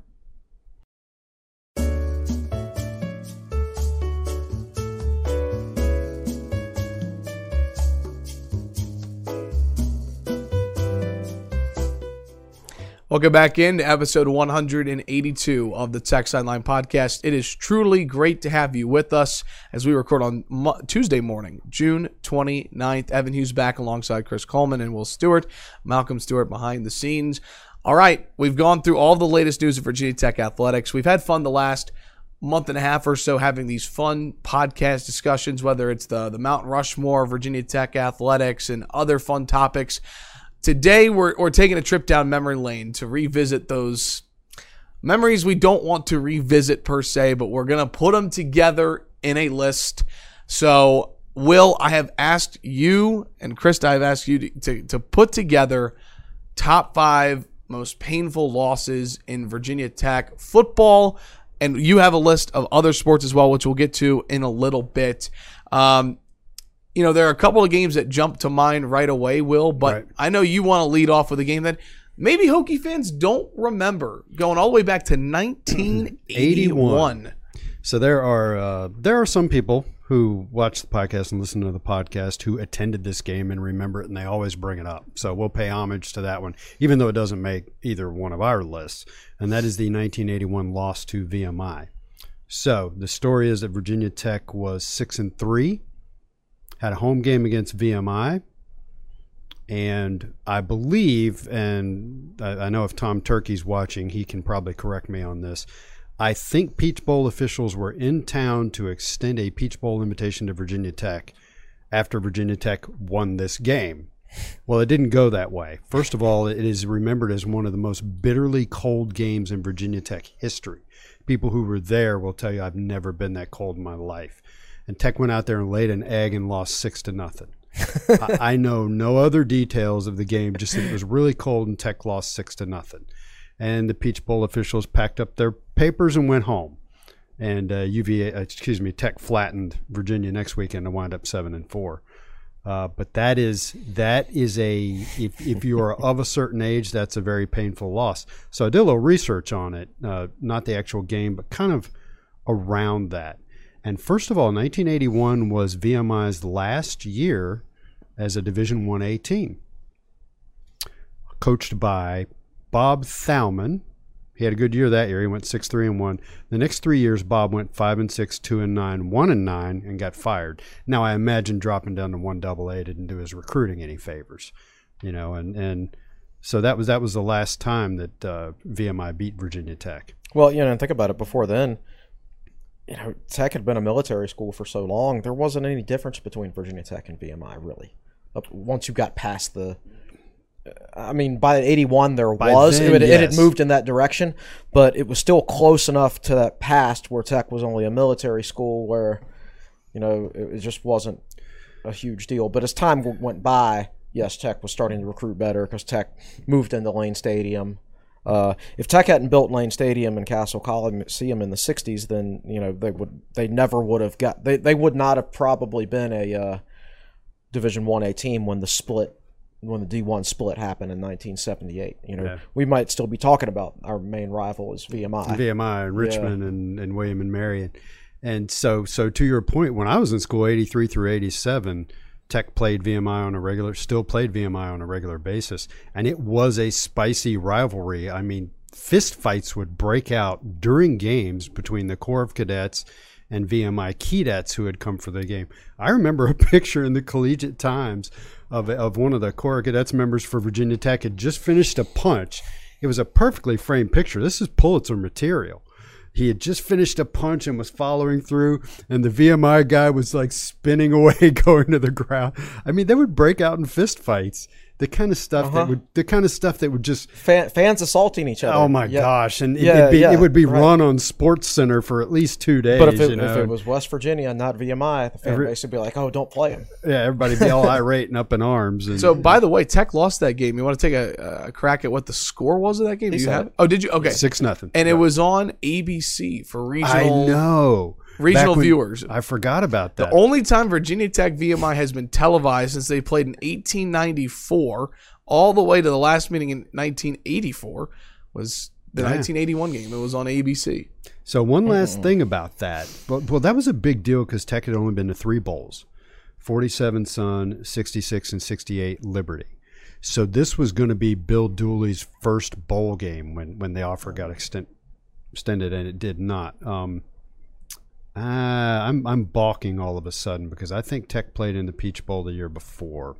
Welcome back into episode 182 of the Tech Sideline Podcast. It is truly great to have you with us as we record on Tuesday morning, June 29th. Evan Hughes back alongside Chris Coleman and Will Stewart. Malcolm Stewart behind the scenes. All right, we've gone through all the latest news of Virginia Tech athletics. We've had fun the last month and a half or so having these fun podcast discussions, whether it's the Mount Rushmore, Virginia Tech athletics, and other fun topics. Today, we're taking a trip down memory lane to revisit those memories we don't want to revisit per se, but we're going to put them together in a list. So, Will, I have asked you, and Krista, I've asked you to put together top 5 most painful losses in Virginia Tech football, and you have a list of other sports as well, which we'll get to in a little bit. There are a couple of games that jump to mind right away, Will, but right. I know you want to lead off with a game that maybe Hokie fans don't remember, going all the way back to 1981. So there are some people who watch the podcast and listen to the podcast who attended this game and remember it, and they always bring it up. So we'll pay homage to that one, even though it doesn't make either one of our lists, and that is the 1981 loss to VMI. So the story is that Virginia Tech was 6-3. Had a home game against VMI, and I believe, and I know if Tom Turkey's watching, he can probably correct me on this, I think Peach Bowl officials were in town to extend a Peach Bowl invitation to Virginia Tech after Virginia Tech won this game. Well, it didn't go that way. First of all, it is remembered as one of the most bitterly cold games in Virginia Tech history. People who were there will tell you, I've never been that cold in my life. And Tech went out there and laid an egg and lost 6-0. I know no other details of the game, just that it was really cold and Tech lost 6-0. And the Peach Bowl officials packed up their papers and went home. And Tech flattened Virginia next weekend and wound up 7-4. But that is if you are of a certain age, that's a very painful loss. So I did a little research on it, not the actual game, but kind of around that. And first of all, 1981 was VMI's last year as a Division I-A team, coached by Bob Thaumann. He had a good year that year. He went 6-3-1. The next 3 years, Bob went 5-6, 2-9, 1-9, and got fired. Now, I imagine dropping down to 1AA didn't do his recruiting any favors, and so that was the last time that VMI beat Virginia Tech. Well, and think about it. Before then, Tech had been a military school for so long, there wasn't any difference between Virginia Tech and VMI, really. Once you got past by 81 there was. Then, it had moved in that direction, but it was still close enough to that past where Tech was only a military school where, it just wasn't a huge deal. But as time went by, yes, Tech was starting to recruit better because Tech moved into Lane Stadium. If Tech hadn't built Lane Stadium and Castle Coliseum in the 60s, then they would not have probably been a Division I-A team when the D1 split happened in 1978. We might still be talking about our main rival is VMI. VMI and Richmond and William and Mary, and so to your point, when I was in school, 83 through 87. Tech still played VMI on a regular basis, and it was a spicy rivalry. I mean, fist fights would break out during games between the Corps of Cadets and VMI Keydets who had come for the game. I remember a picture in the Collegiate Times of one of the Corps of Cadets members for Virginia Tech had just finished a punch. It was a perfectly framed picture. This is Pulitzer material. He had just finished a punch and was following through, and the VMI guy was like spinning away, going to the ground. I mean, they would break out in fist fights. The kind of stuff that would just fans assaulting each other. Oh my gosh! And it would be run on Sports Center for at least 2 days. But if it was West Virginia, not VMI, the fan base would be like, "Oh, don't play him." Yeah, everybody'd be all irate and up in arms. And, so, by the way, Tech lost that game. You want to take a crack at what the score was of that game? Do you have? Oh, did you? Okay, 6-0, and it was on ABC for regional. I know. Regional viewers. I forgot about that. The only time Virginia Tech VMI has been televised since they played in 1894 all the way to the last meeting in 1984 was the 1981 game. It was on ABC. So one last thing about that. Well, that was a big deal because Tech had only been to 3 bowls, 47 Sun, 66, and 68 Liberty. So this was going to be Bill Dooley's first bowl game when the offer got extended, and it did not. I'm balking all of a sudden because I think Tech played in the Peach Bowl the year before.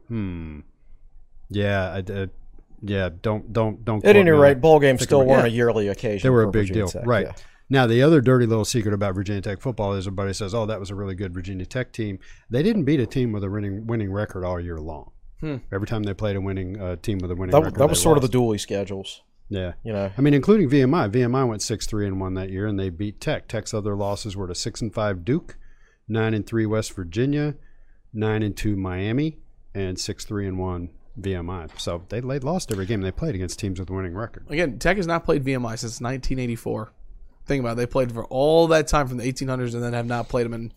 Yeah, don't. At any rate, bowl games still weren't a yearly occasion. They were a for big Virginia deal, Tech, right? yeah. Now, the other dirty little secret about Virginia Tech football is everybody says, "Oh, that was a really good Virginia Tech team." They didn't beat a team with a winning record all year long. Every time they played a winning team with a winning record, that was sort of lost. the Dooley schedules. Yeah, You know, I mean, including VMI. VMI went 6-3-1 that year, and they beat Tech. Tech's other losses were to 6-5 Duke, 9-3 West Virginia, 9-2 Miami, and 6-3-1 VMI. So they lost every game they played against teams with a winning record. Again, Tech has not played VMI since 1984. Think about it. They played for all that time from the 1800s and then have not played them in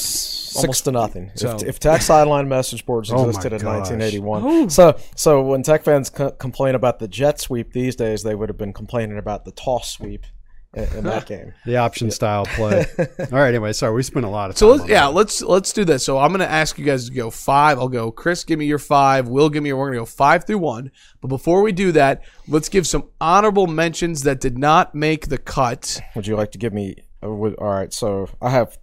6-0. So- If Tech sideline message boards Oh my existed in gosh. 1981, so when Tech fans complain about the jet sweep these days, they would have been complaining about the toss sweep in that game. The option style play. All right. Anyway, sorry, we spent a lot of time. So on that. let's do this. So I'm going to ask you guys to go 5. I'll go, Chris, give me your 5. Will, give me your. We're going to go 5 through 1. But before we do that, let's give some honorable mentions that did not make the cut. Would you like to give me? All right. So I have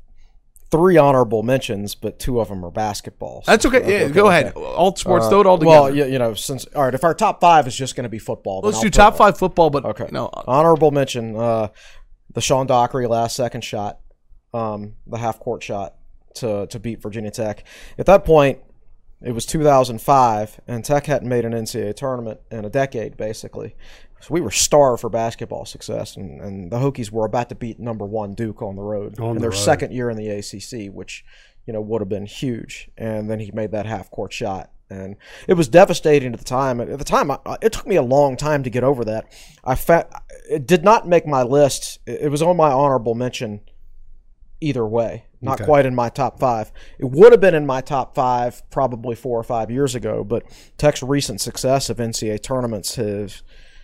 3 honorable mentions, but 2 of them are basketball. That's okay. Yeah, go ahead. All sports, throw it all together. Well, you know, since all right, if our top 5 is just going to be football, then let's I'll do put- top 5 football. But Okay. no, Honorable mention: the Sean Dockery last second shot, the half court shot to beat Virginia Tech. At that point, it was 2005, and Tech hadn't made an NCAA tournament in a decade, basically. So we were starved for basketball success, and the Hokies were about to beat number 1 Duke on the road in their second year in the ACC, which would have been huge. And then he made that half court shot. And it was devastating at the time. At the time, it took me a long time to get over that. It did not make my list. It was on my honorable mention either way. Not quite in my top 5. It would have been in my top 5 probably 4 or 5 years ago, but Tech's recent success of NCAA tournaments has,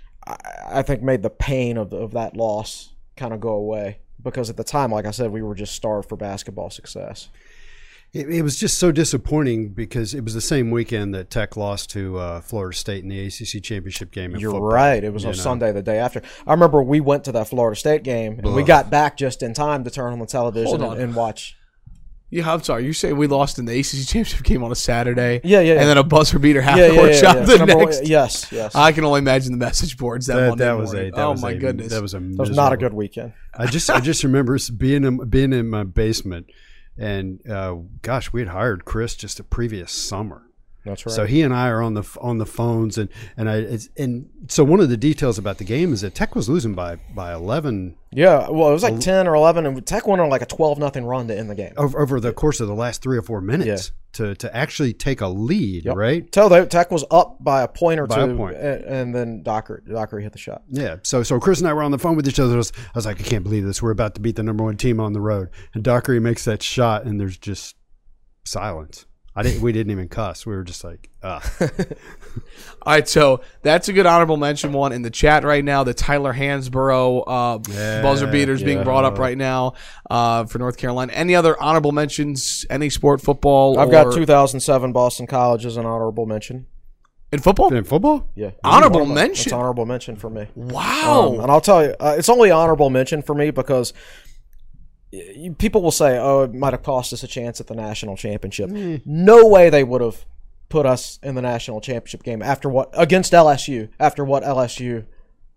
I think, made the pain of that loss kind of go away. Because at the time, like I said, we were just starved for basketball success. It was just so disappointing because it was the same weekend that Tech lost to Florida State in the ACC championship game. You're right. It was on Sunday the day after. I remember we went to that Florida State game, and we got back just in time to turn on the television and watch. Yeah, I'm sorry. You say we lost in the ACC championship game on a Saturday. Yeah. And then a buzzer beater half court shot the next. Yes. I can only imagine the message boards that Monday morning. Oh my goodness. That was not a good weekend. I just remember being in my basement. And gosh, we had hired Chris just the previous summer. That's right. So he and I are on the phones, and so one of the details about the game is that Tech was losing by 11. Yeah, well, it was like 10 or 11, and Tech went on like a 12-0 run to end the game over the course of the last 3 or 4 minutes to actually take a lead. Yep. Right? Tech was up by a point or by two, a point. and then Dockery hit the shot. Yeah. So Chris and I were on the phone with each other. I was like, I can't believe this. We're about to beat the number 1 team on the road, and Dockery makes that shot, and there's just silence. We didn't even cuss. We were just like, All right, so that's a good honorable mention one in the chat right now. The Tyler Hansborough buzzer beaters being brought up right now for North Carolina. Any other honorable mentions? Any sport, football? I've got 2007 Boston College as an honorable mention. In football? In football? Yeah. Honorable mention? It's honorable mention for me. Wow. And I'll tell you, it's only honorable mention for me because people will say, oh, it might have cost us a chance at the national championship. No way they would have put us in the national championship game against LSU after what LSU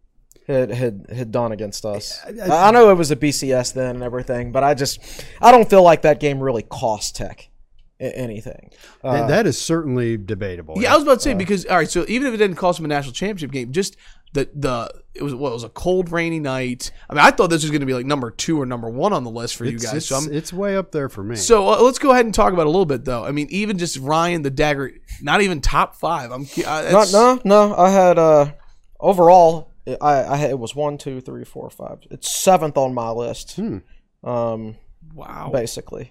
had done against us. I know it was a BCS then and everything, but I don't feel like that game really cost Tech anything. That is certainly debatable. Yeah, I was about to say because all right, so even if it didn't cost them a national championship game, just it was a cold, rainy night. I mean, I thought this was going to be like number 2 or number 1 on the list for you guys. It's way up there for me. So let's go ahead and talk about it a little bit, though. I mean, even just Ryan the Dagger, not even top 5. No. I had overall. I had, it was 1, 2, 3, 4, 5. It's 7th on my list. Wow. Basically.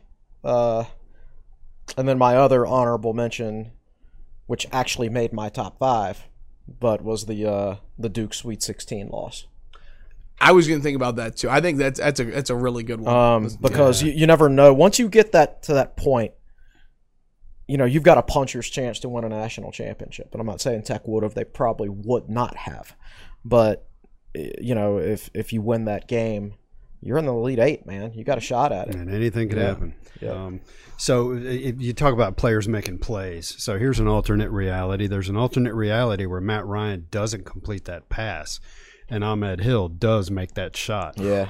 And then my other honorable mention, which actually made my top 5, but was the Duke Sweet 16 loss. I was going to think about that too. I think that's a really good one. Because you never know. Once you get to that point, you've got a puncher's chance to win a national championship. And I'm not saying Tech would have. They probably would not have. But, if you win that game, you're in the Elite Eight, man. You got a shot at it. And anything could happen. Yeah. So if you talk about players making plays. So here's an alternate reality. There's an alternate reality where Matt Ryan doesn't complete that pass, and Ahmed Hill does make that shot. Yeah.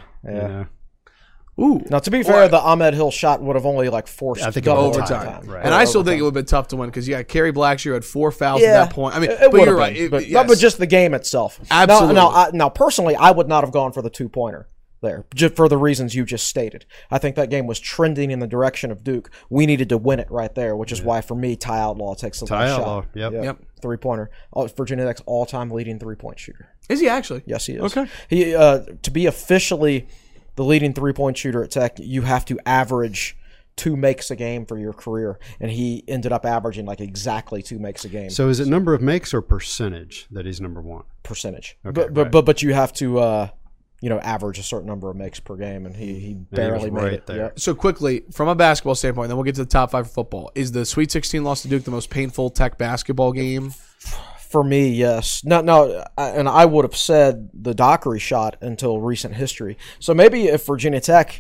Ooh. Now, to be fair, the Ahmed Hill shot would have only forced overtime. Right. And I still think it would have been tough to win because you got Kerry Blackshear had 4 fouls at that point. I mean, it but you're right. But just the game itself. Absolutely. Now, personally, I would not have gone for the 2-pointer there, just for the reasons you just stated. I think that game was trending in the direction of Duke. We needed to win it right there, which is why, for me, Ty Outlaw takes the last shot. Yep. 3-pointer. Virginia Tech's all-time leading 3-point shooter. Is he actually? Yes, he is. Okay. He to be officially the leading 3-point shooter at Tech, you have to average 2 makes a game for your career, and he ended up averaging exactly 2 makes a game. So is it number of makes or percentage that he's number 1? Percentage. Okay, but you have to average a certain number of makes per game, and he barely made it there. Yep. So quickly, from a basketball standpoint, then we'll get to the top 5 for football. Is the Sweet 16 loss to Duke the most painful Tech basketball game? For me, yes. No, and I would have said the Dockery shot until recent history. So maybe if Virginia Tech,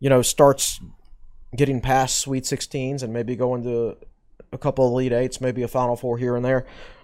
starts getting past Sweet 16s and maybe going to a couple of Elite Eights, maybe a Final Four here and there,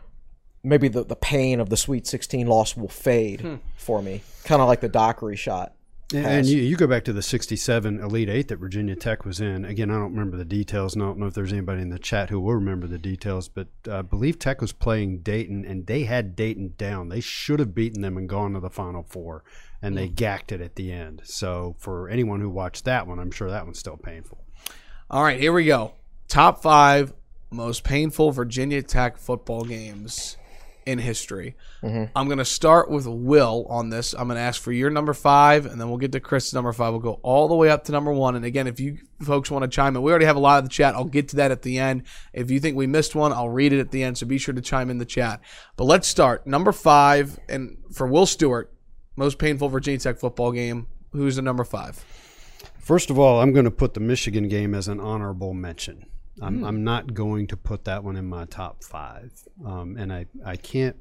maybe the pain of the Sweet 16 loss will fade for me, kind of like the Dockery shot. And you go back to the 67 Elite Eight that Virginia Tech was in. Again, I don't remember the details, and I don't know if there's anybody in the chat who will remember the details, but I believe Tech was playing Dayton, and they had Dayton down. They should have beaten them and gone to the Final Four, and they gacked it at the end. So for anyone who watched that one, I'm sure that one's still painful. All right, here we go. Top 5 most painful Virginia Tech football games in history. I'm going to start with Will on this. I'm going to ask for your number 5, and then we'll get to Chris' number 5. We'll go all the way up to number 1. And again, if you folks want to chime in, we already have a lot of the chat. I'll get to that at the end. If you think we missed one, I'll read it at the end, so be sure to chime in the chat. But let's start. Number 5, and for Will Stewart, most painful Virginia Tech football game. Who's the number 5? First of all, I'm going to put the Michigan game as an honorable mention. I'm not going to put that one in my top 5. And I can't.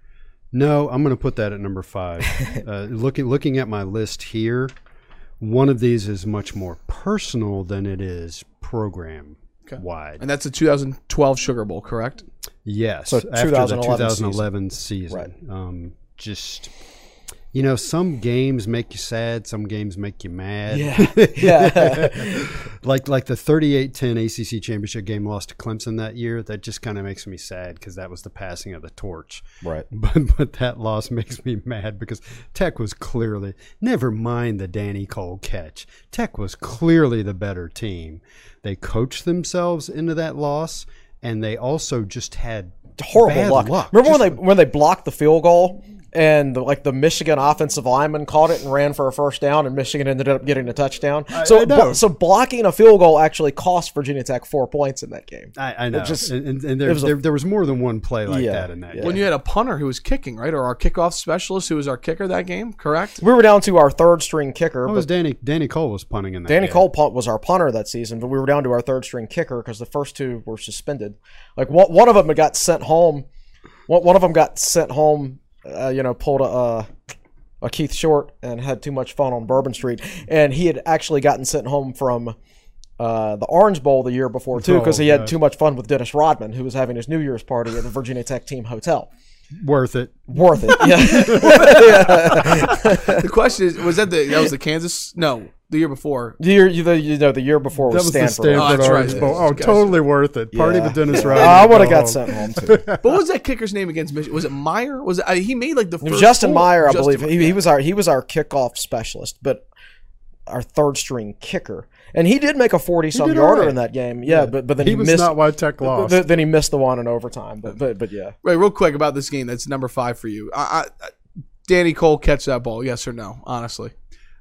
No, I'm going to put that at number 5. Looking at my list here, one of these is much more personal than it is program-wide. And that's the 2012 Sugar Bowl, correct? Yes. So after the 2011 season. Right. Just... some games make you sad, some games make you mad. Yeah. like the 38-10 ACC championship game lost to Clemson that year. That just kind of makes me sad because that was the passing of the torch. Right. But that loss makes me mad because Tech was clearly, never mind the Danny Cole catch, Tech was clearly the better team. They coached themselves into that loss, and they also just had horrible luck. Remember when they blocked the field goal? And the Michigan offensive lineman caught it and ran for a first down, and Michigan ended up getting a touchdown. So blocking a field goal actually cost Virginia Tech 4 points in that game. I know. There was more than one play like that in that game. When you had a punter who was kicking, right, or our kickoff specialist who was our kicker that game, correct? We were down to our 3rd-string kicker. What was Danny Cole was punting in that Danny game. Cole was our punter that season, but we were down to our 3rd-string kicker because the first 2 were suspended. One of them got sent home. One of them got sent home. Pulled a Keith Short and had too much fun on Bourbon Street. And he had actually gotten sent home from the Orange Bowl the year before, too, because he had too much fun with Dennis Rodman, who was having his New Year's party at the Virginia Tech team hotel. Worth it, yeah. The question is, was that was the Kansas? No, the year before. The year before was Stanford. The Stanford Orange Bowl. Oh, totally worth it. Party with Dennis Rodman. I would have got sent home too. What was that kicker's name against Michigan? Was it Meyer? Was it, he made the first? Justin Meyer, I believe. He was our kickoff specialist, but our 3rd-string kicker. And he did make a 40-some yarder in that game. Yeah, but then he missed. Not why Tech lost. Then he missed the one in overtime. But yeah. Right, real quick about this game. That's number 5 for you. Danny Cole catch that ball? Yes or no? Honestly.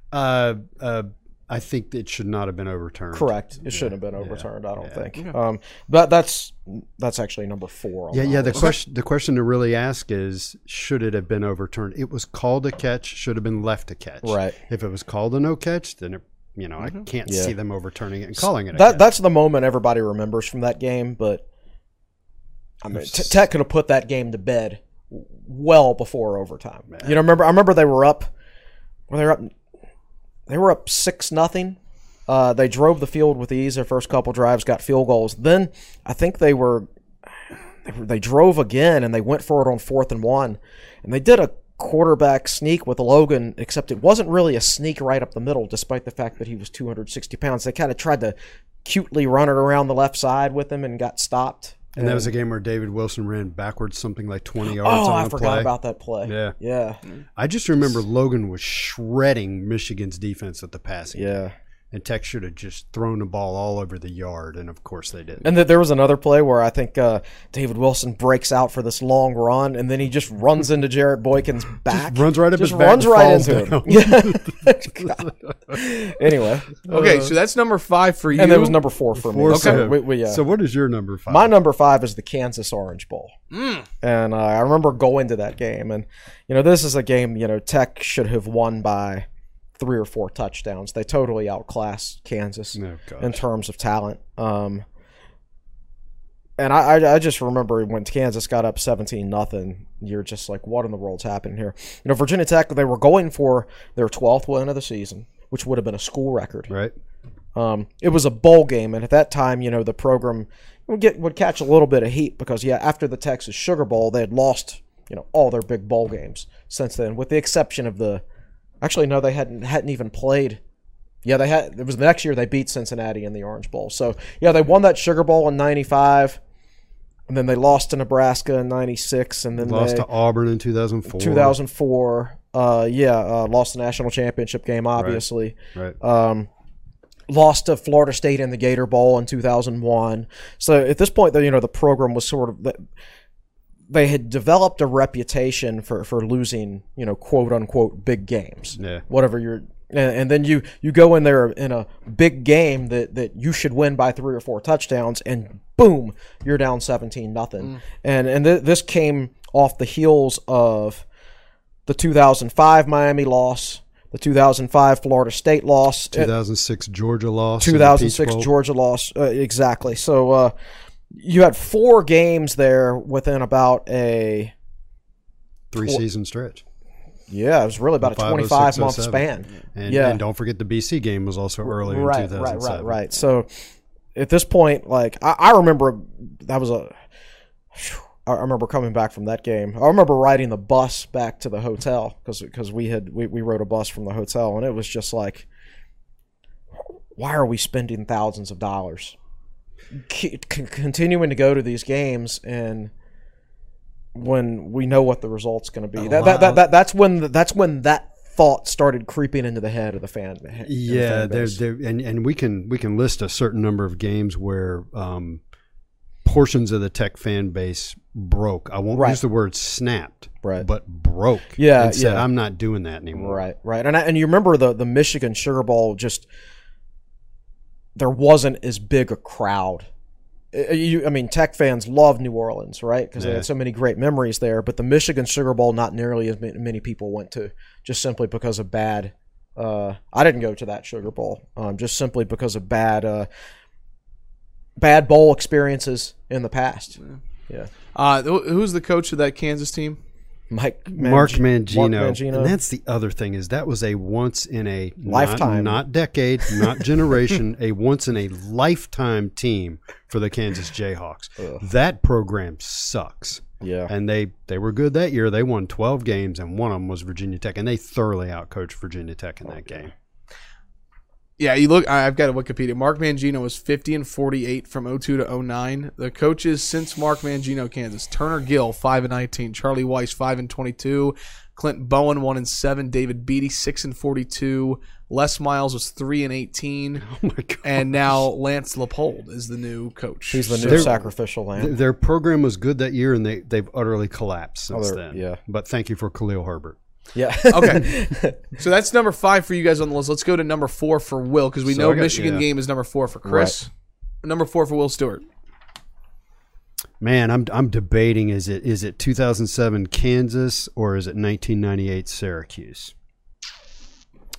I think it should not have been overturned. Correct. It shouldn't have been overturned. I don't think. Okay. But that's actually number 4. The question to really ask is, should it have been overturned? It was called a catch. Should have been left a catch. Right. If it was called a no catch, then it I can't see them overturning it and calling it. That's the moment everybody remembers from that game. But I mean, Tech could have put that game to bed well before overtime. Man. I remember they were up. They were up 6-0. They drove the field with ease their first couple drives, got field goals. Then I think they drove again and they went for it on 4th and 1, and they did a quarterback sneak with Logan, except it wasn't really a sneak right up the middle, despite the fact that he was 260 pounds. They kind of tried to cutely run it around the left side with him and got stopped. And that was a game where David Wilson ran backwards something like 20 yards on the play. I forgot about that play. Yeah. I just remember Logan was shredding Michigan's defense at the passing game. Yeah. And Tech should have just thrown the ball all over the yard, and of course they didn't. And there was another play where I think David Wilson breaks out for this long run, and then he just runs into Jarrett Boykin's back. Just runs right up his back. Runs right into him. Yeah. Anyway. Okay, so that's number 5 for you. And that was number 4 for me. Okay. So what is your number 5? My number 5 is the Kansas Orange Bowl. And I remember going to that game, and this is a game Tech should have won by 3 or 4 touchdowns. They totally outclassed Kansas in terms of talent. And I just remember when Kansas got up 17-0, you're just like, what in the world's happening here? Virginia Tech, they were going for their 12th win of the season, which would have been a school record. Right. It was a bowl game, and at that time, the program would catch a little bit of heat because, after the Texas Sugar Bowl, they had lost, all their big bowl games since then, with the exception of the. Actually, no, they hadn't even played. Yeah, they had. It was the next year they beat Cincinnati in the Orange Bowl. So they won that Sugar Bowl in '95, and then they lost to Nebraska in '96, and then lost to Auburn in 2004. 2004, lost the national championship game, obviously. Right. Lost to Florida State in the Gator Bowl in 2001. So at this point, the program was sort of. They had developed a reputation for losing, quote unquote, big games. Yeah. Whatever and then you go in there in a big game that you should win by 3 or 4 touchdowns, and boom, you're down 17-0. And this came off the heels of the 2005 Miami loss, the 2005 Florida State loss, 2006 Georgia loss, 2006 Georgia loss, exactly. So. You had 4 games there within about a 3-season stretch. Yeah, it was really about a 25-month span. And don't forget the BC game was also earlier in 2007. Right. So at this point, I remember I remember coming back from that game. I remember riding the bus back to the hotel because we rode a bus from the hotel, and it was just like, why are we spending thousands of dollars? Continuing to go to these games, and when we know what the result's going to be, that's when that thought started creeping into the head of the fan. Yeah, and we can list a certain number of games where portions of the Tech fan base broke. I won't use the word snapped, but broke. Yeah, and said, I'm not doing that anymore. Right. And you remember the Michigan Sugar Bowl just. There wasn't as big a crowd. Tech fans love New Orleans, right? Because they had so many great memories there. But the Michigan Sugar Bowl, not nearly as many people went to, just simply because of bad. I didn't go to that Sugar Bowl, just simply because of bad bowl experiences in the past. Yeah. Who's the coach of that Kansas team? Mark Mangino. And that's the other thing, is that was a once in a lifetime, not decade, not generation, a once in a lifetime team for the Kansas Jayhawks. That program sucks. Yeah. And they were good that year. They won 12 games, and one of them was Virginia Tech, and they thoroughly outcoached Virginia Tech in that game. Yeah, you look. I've got a Wikipedia. Mark Mangino was 50-48 from 2002 to 2009. The coaches since Mark Mangino, Kansas: Turner Gill 5-19, Charlie Weiss 5-22, Clint Bowen 1-7, David Beatty 6-42, Les Miles was 3-18. Oh my God! And now Lance Leopold is the new coach. He's the new sacrificial lamb. Their program was good that year, and they've utterly collapsed since then. Yeah. But thank you for Khalil Herbert. Yeah. Okay. So that's number 5 for you guys on the list. Let's go to number 4 for Will, because we know Michigan game is number 4 for Chris. Right. Number 4 for Will Stewart. Man, I'm debating, is it 2007 Kansas or is it 1998 Syracuse?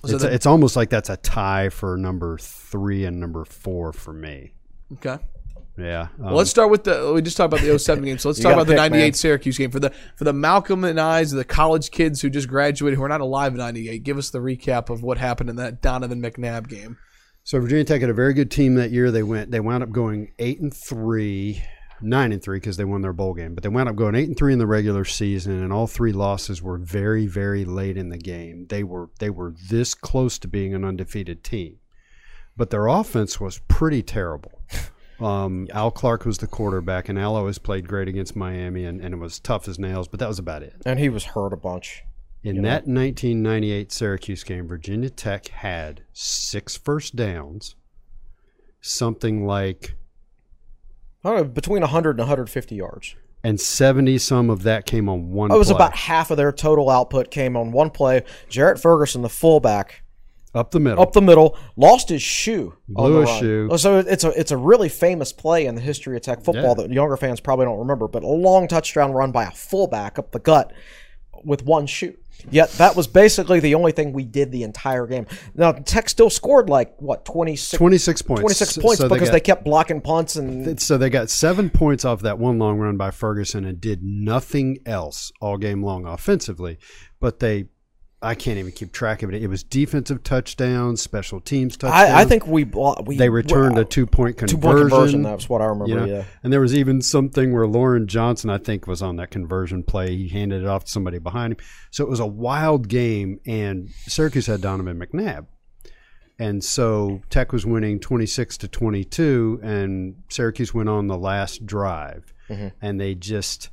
It's almost like that's a tie for number 3 and number 4 for me. Okay. Yeah. Well, let's start with we just talked about the 07 game, so let's talk about the 98 Syracuse game. For the Malcolm and I's, the college kids who just graduated, who are not alive in 98, give us the recap of what happened in that Donovan McNabb game. So Virginia Tech had a very good team that year. They wound up going 8-3, 9-3 because they won their bowl game, but they wound up going 8-3 in the regular season, and all 3 losses were very, very late in the game. They were this close to being an undefeated team, but their offense was pretty terrible. Al Clark was the quarterback, and Al always played great against Miami, and it was tough as nails, but that was about it. And he was hurt a bunch. In that 1998 Syracuse game, Virginia Tech had 6 first downs, something like between 100 and 150 yards. And 70-some of that came on one play. It was about half of their total output came on one play. Jarrett Ferguson, the fullback, Up the middle, lost his shoe. Blew his shoe. So it's a really famous play in the history of Tech football that younger fans probably don't remember, but a long touchdown run by a fullback up the gut with one shoe. Yet that was basically the only thing we did the entire game. Now, Tech still scored 26 points. 26 points because they kept blocking punts. So they got 7 points off that one long run by Ferguson and did nothing else all game long offensively. But I can't even keep track of it. It was defensive touchdowns, special teams touchdowns. I think they returned a 2-point conversion. 2-point conversion, that's what I remember, yeah. And there was even something where Lauren Johnson, I think, was on that conversion play. He handed it off to somebody behind him. So it was a wild game, and Syracuse had Donovan McNabb. And so Tech was winning 26-22, and Syracuse went on the last drive. Mm-hmm. And they just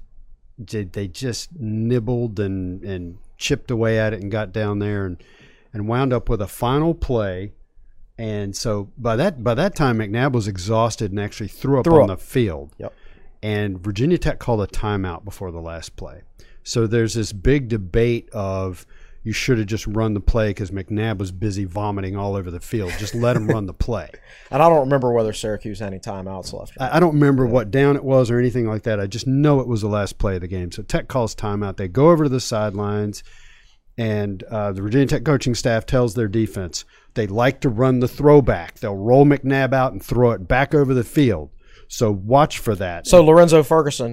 nibbled and chipped away at it and got down there and wound up with a final play. And so by that time, McNabb was exhausted and actually threw up on the field. Yep. And Virginia Tech called a timeout before the last play. So there's this big debate of you should have just run the play because McNabb was busy vomiting all over the field. Just let him run the play. And I don't remember whether Syracuse had any timeouts left. I don't remember what down it was or anything like that. I just know it was the last play of the game. So Tech calls timeout. They go over to the sidelines, and the Virginia Tech coaching staff tells their defense they like to run the throwback. They'll roll McNabb out and throw it back over the field. So watch for that. So Lorenzo Ferguson,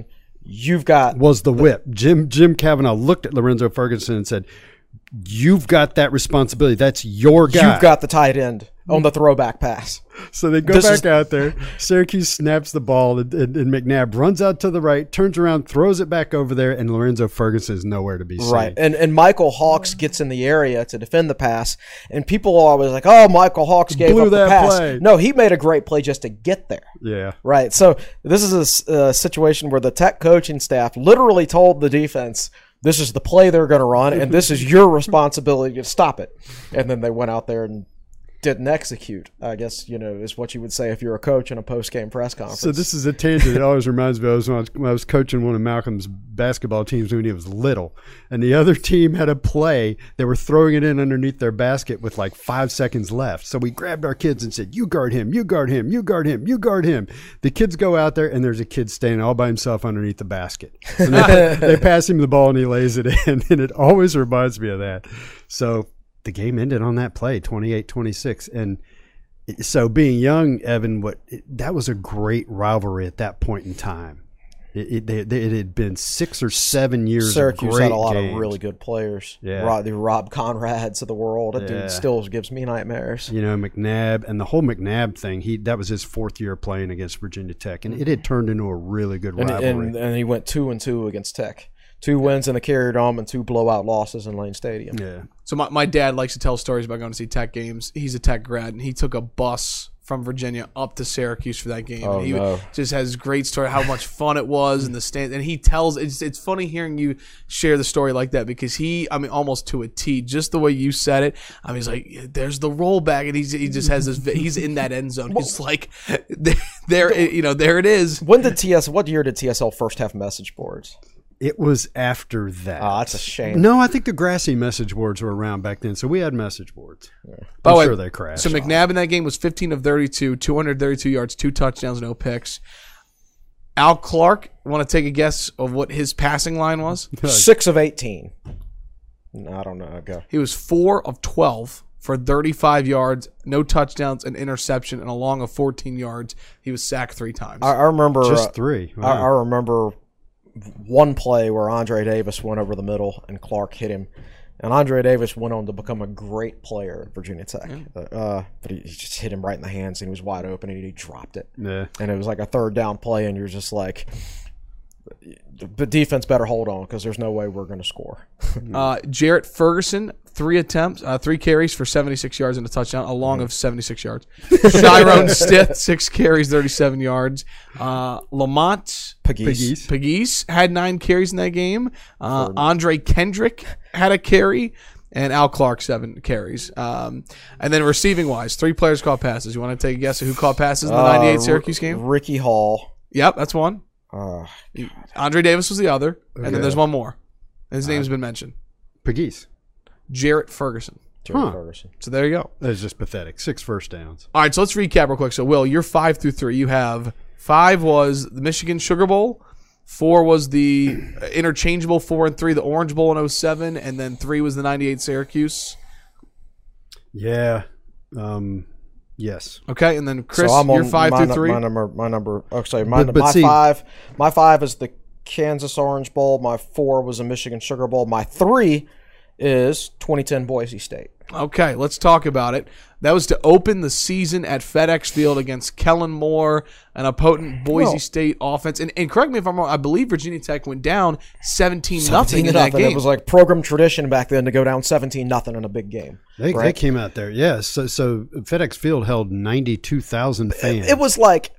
was the whip. Jim Cavanaugh looked at Lorenzo Ferguson and said, "You've got that responsibility. That's your guy. You've got the tight end on the throwback pass." So they go back out there. Syracuse snaps the ball, and McNabb runs out to the right, turns around, throws it back over there, and Lorenzo Ferguson is nowhere to be seen. Right, and Michael Hawks gets in the area to defend the pass, and people are always like, "Oh, Michael Hawks gave up the pass." Play. No, he made a great play just to get there. Yeah. Right. So this is a situation where the Tech coaching staff literally told the defense, this is the play they're going to run, and this is your responsibility to stop it. And then they went out there and didn't execute, I guess, is what you would say if you're a coach in a post-game press conference. So this is a tangent. It always reminds me of when I was coaching one of Malcolm's basketball teams when he was little, and the other team had a play. They were throwing it in underneath their basket with like 5 seconds left. So we grabbed our kids and said, "You guard him, you guard him, you guard him, you guard him." The kids go out there, and there's a kid standing all by himself underneath the basket. And they pass him the ball, and he lays it in, and it always reminds me of that. So the game ended on that play, 28-26. And so being young, Evan, that was a great rivalry at that point in time. It had been 6 or 7 years Syracuse of great had a lot games. of really good players. Yeah. The Rob Conrads of the world. That dude still gives me nightmares. McNabb, and the whole McNabb thing, that was his 4th year playing against Virginia Tech, and it had turned into a really good rivalry. And he went 2-2 against Tech. 2 wins in the Carrier Dome and 2 blowout losses in Lane Stadium. Yeah. So my dad likes to tell stories about going to see Tech games. He's a Tech grad, and he took a bus from Virginia up to Syracuse for that game. Oh, and he no. just has a great story how much fun it was in the stand. And he tells it's funny hearing you share the story like that because almost to a T, just the way you said it. He's like, there's the rollback, and he just has this. He's in that end zone. He's like, there it is. What year did TSL first have message boards? It was after that. Oh, that's a shame. No, I think the grassy message boards were around back then, so we had message boards. Yeah. I'm sure they crashed. So McNabb in that game was 15 of 32, 232 yards, 2 touchdowns, no picks. Al Clark, want to take a guess of what his passing line was? 6 of 18. I don't know. Go. He was 4 of 12 for 35 yards, no touchdowns, an interception, and a long of 14 yards. He was sacked 3 times. I remember just 3. Wow. I remember one play where Andre Davis went over the middle and Clark hit him. And Andre Davis went on to become a great player at Virginia Tech. But he just hit him right in the hands, and he was wide open, and he dropped it. Yeah. And it was like a 3rd down play, and you're just like, the defense better hold on because there's no way we're going to score. Jarrett Ferguson, 3 attempts, 3 carries for 76 yards and a touchdown, a long of 76 yards. Chiron Stith, 6 carries, 37 yards. Lamont Pegues had 9 carries in that game. Andre Kendrick had a carry. And Al Clark, 7 carries. And then receiving-wise, 3 players caught passes. You want to take a guess at who caught passes in the 98 Syracuse game? Ricky Hall. Yep, that's one. Andre Davis was the other. Okay. And then there's one more. His name's been mentioned. Pegues. Jarrett Ferguson. Ferguson. So there you go. That's just pathetic. 6 first downs. All right, so let's recap real quick. So, Will, you're 5 through 3. You have 5 was the Michigan Sugar Bowl. 4 was the interchangeable 4 and 3, the Orange Bowl in 07, and then 3 was the 98 Syracuse. Yeah. Yes. Okay, and then Chris, so you're 5 through 3. My 5 is the Kansas Orange Bowl. My 4 was the Michigan Sugar Bowl. My 3 is 2010 Boise State. Okay, let's talk about it. That was to open the season at FedEx Field against Kellen Moore and a potent Boise State offense. And correct me if I'm wrong, I believe Virginia Tech went down 17-0 in that game. It was like program tradition back then to go down 17-0 in a big game. They came out there, yeah. So FedEx Field held 92,000 fans. It was like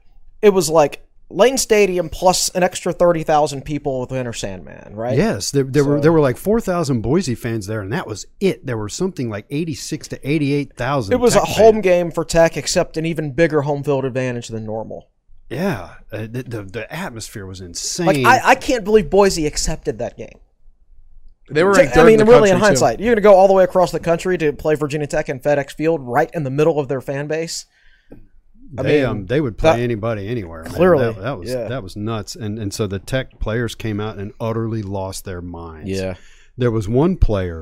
Lane Stadium plus an extra 30,000 people with Enter Sandman, right? Yes, there were like 4,000 Boise fans there, and that was it. There were something like 86 to 88,000. It was a home game for Tech, except an even bigger home field advantage than normal. Yeah, the atmosphere was insane. Like I can't believe Boise accepted that game. They were ranked third in the really, country, in hindsight, you're going to go all the way across the country to play Virginia Tech and FedEx Field right in the middle of their fan base. They would play anybody anywhere. Clearly, that was nuts. And so the Tech players came out and utterly lost their minds. Yeah, there was one Tech player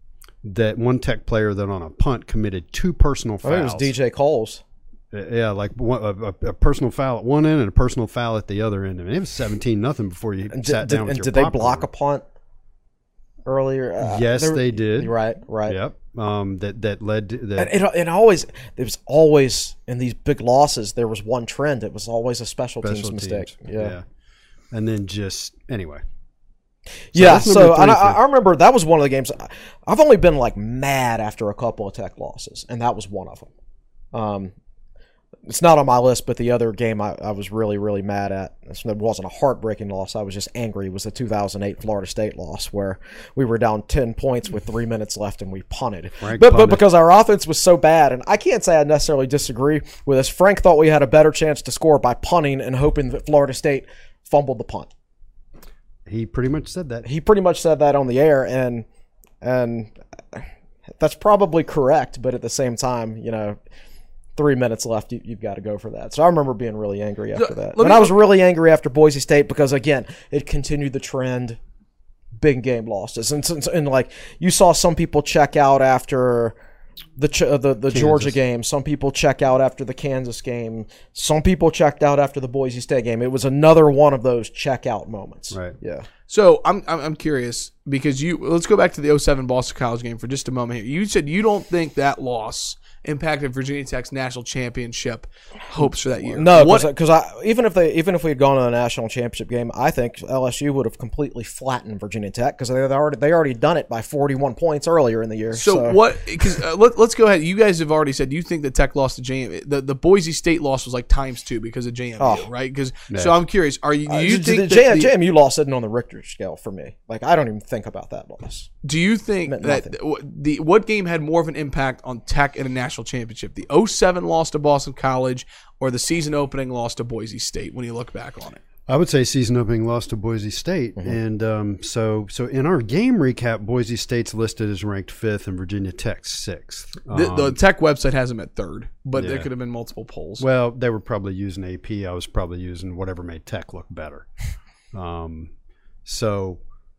that on a punt committed 2 personal fouls. I think it was DJ Coles. Yeah, like a personal foul at one end and a personal foul at the other end. I mean, it was 17-0 before you sat down with your popcorn. Did they block a punt earlier? Yes, they did. Right. Yep. That led to that. And there was always in these big losses there was one trend. It was always a special teams mistake. Yeah. And then just anyway. So I remember that was one of the games. I've only been like mad after a couple of Tech losses, and that was one of them. It's not on my list, but the other game I was really, really mad at, it wasn't a heartbreaking loss, I was just angry, was the 2008 Florida State loss where we were down 10 points with 3 minutes left and we punted. But because our offense was so bad, and I can't say I necessarily disagree with this, Frank thought we had a better chance to score by punting and hoping that Florida State fumbled the punt. He pretty much said that. He pretty much said that on the air, and that's probably correct, but at the same time, 3 minutes left, you've got to go for that. So I remember being really angry after that. And I was really angry after Boise State because, again, it continued the trend, big game losses. And like, you saw some people check out after the Georgia game. Some people check out after the Kansas game. Some people checked out after the Boise State game. It was another one of those check-out moments. Right. Yeah. So I'm curious because let's go back to the 07 Boston College game for just a moment here. You said you don't think that loss impacted Virginia Tech's national championship hopes for that year. No, because even if we had gone to the national championship game, I think LSU would have completely flattened Virginia Tech because they already done it by 41 points earlier in the year. So what? Because let's go ahead. You guys have already said you think that Tech lost to JMU. The Boise State loss was like ×2 because of JMU, right? So I'm curious. Do you think that JMU loss sitting on the Richter scale for me? Like I don't even think about that loss. Do you think that what game had more of an impact on Tech in a national championship, the 07 loss to Boston College or the season opening loss to Boise State when you look back on it? I would say season opening loss to Boise State. Mm-hmm. And so in our game recap, Boise State's listed as ranked 5th and Virginia Tech's 6th. The Tech website has them at 3rd, but there could have been multiple polls. Well, they were probably using AP. I was probably using whatever made Tech look better. So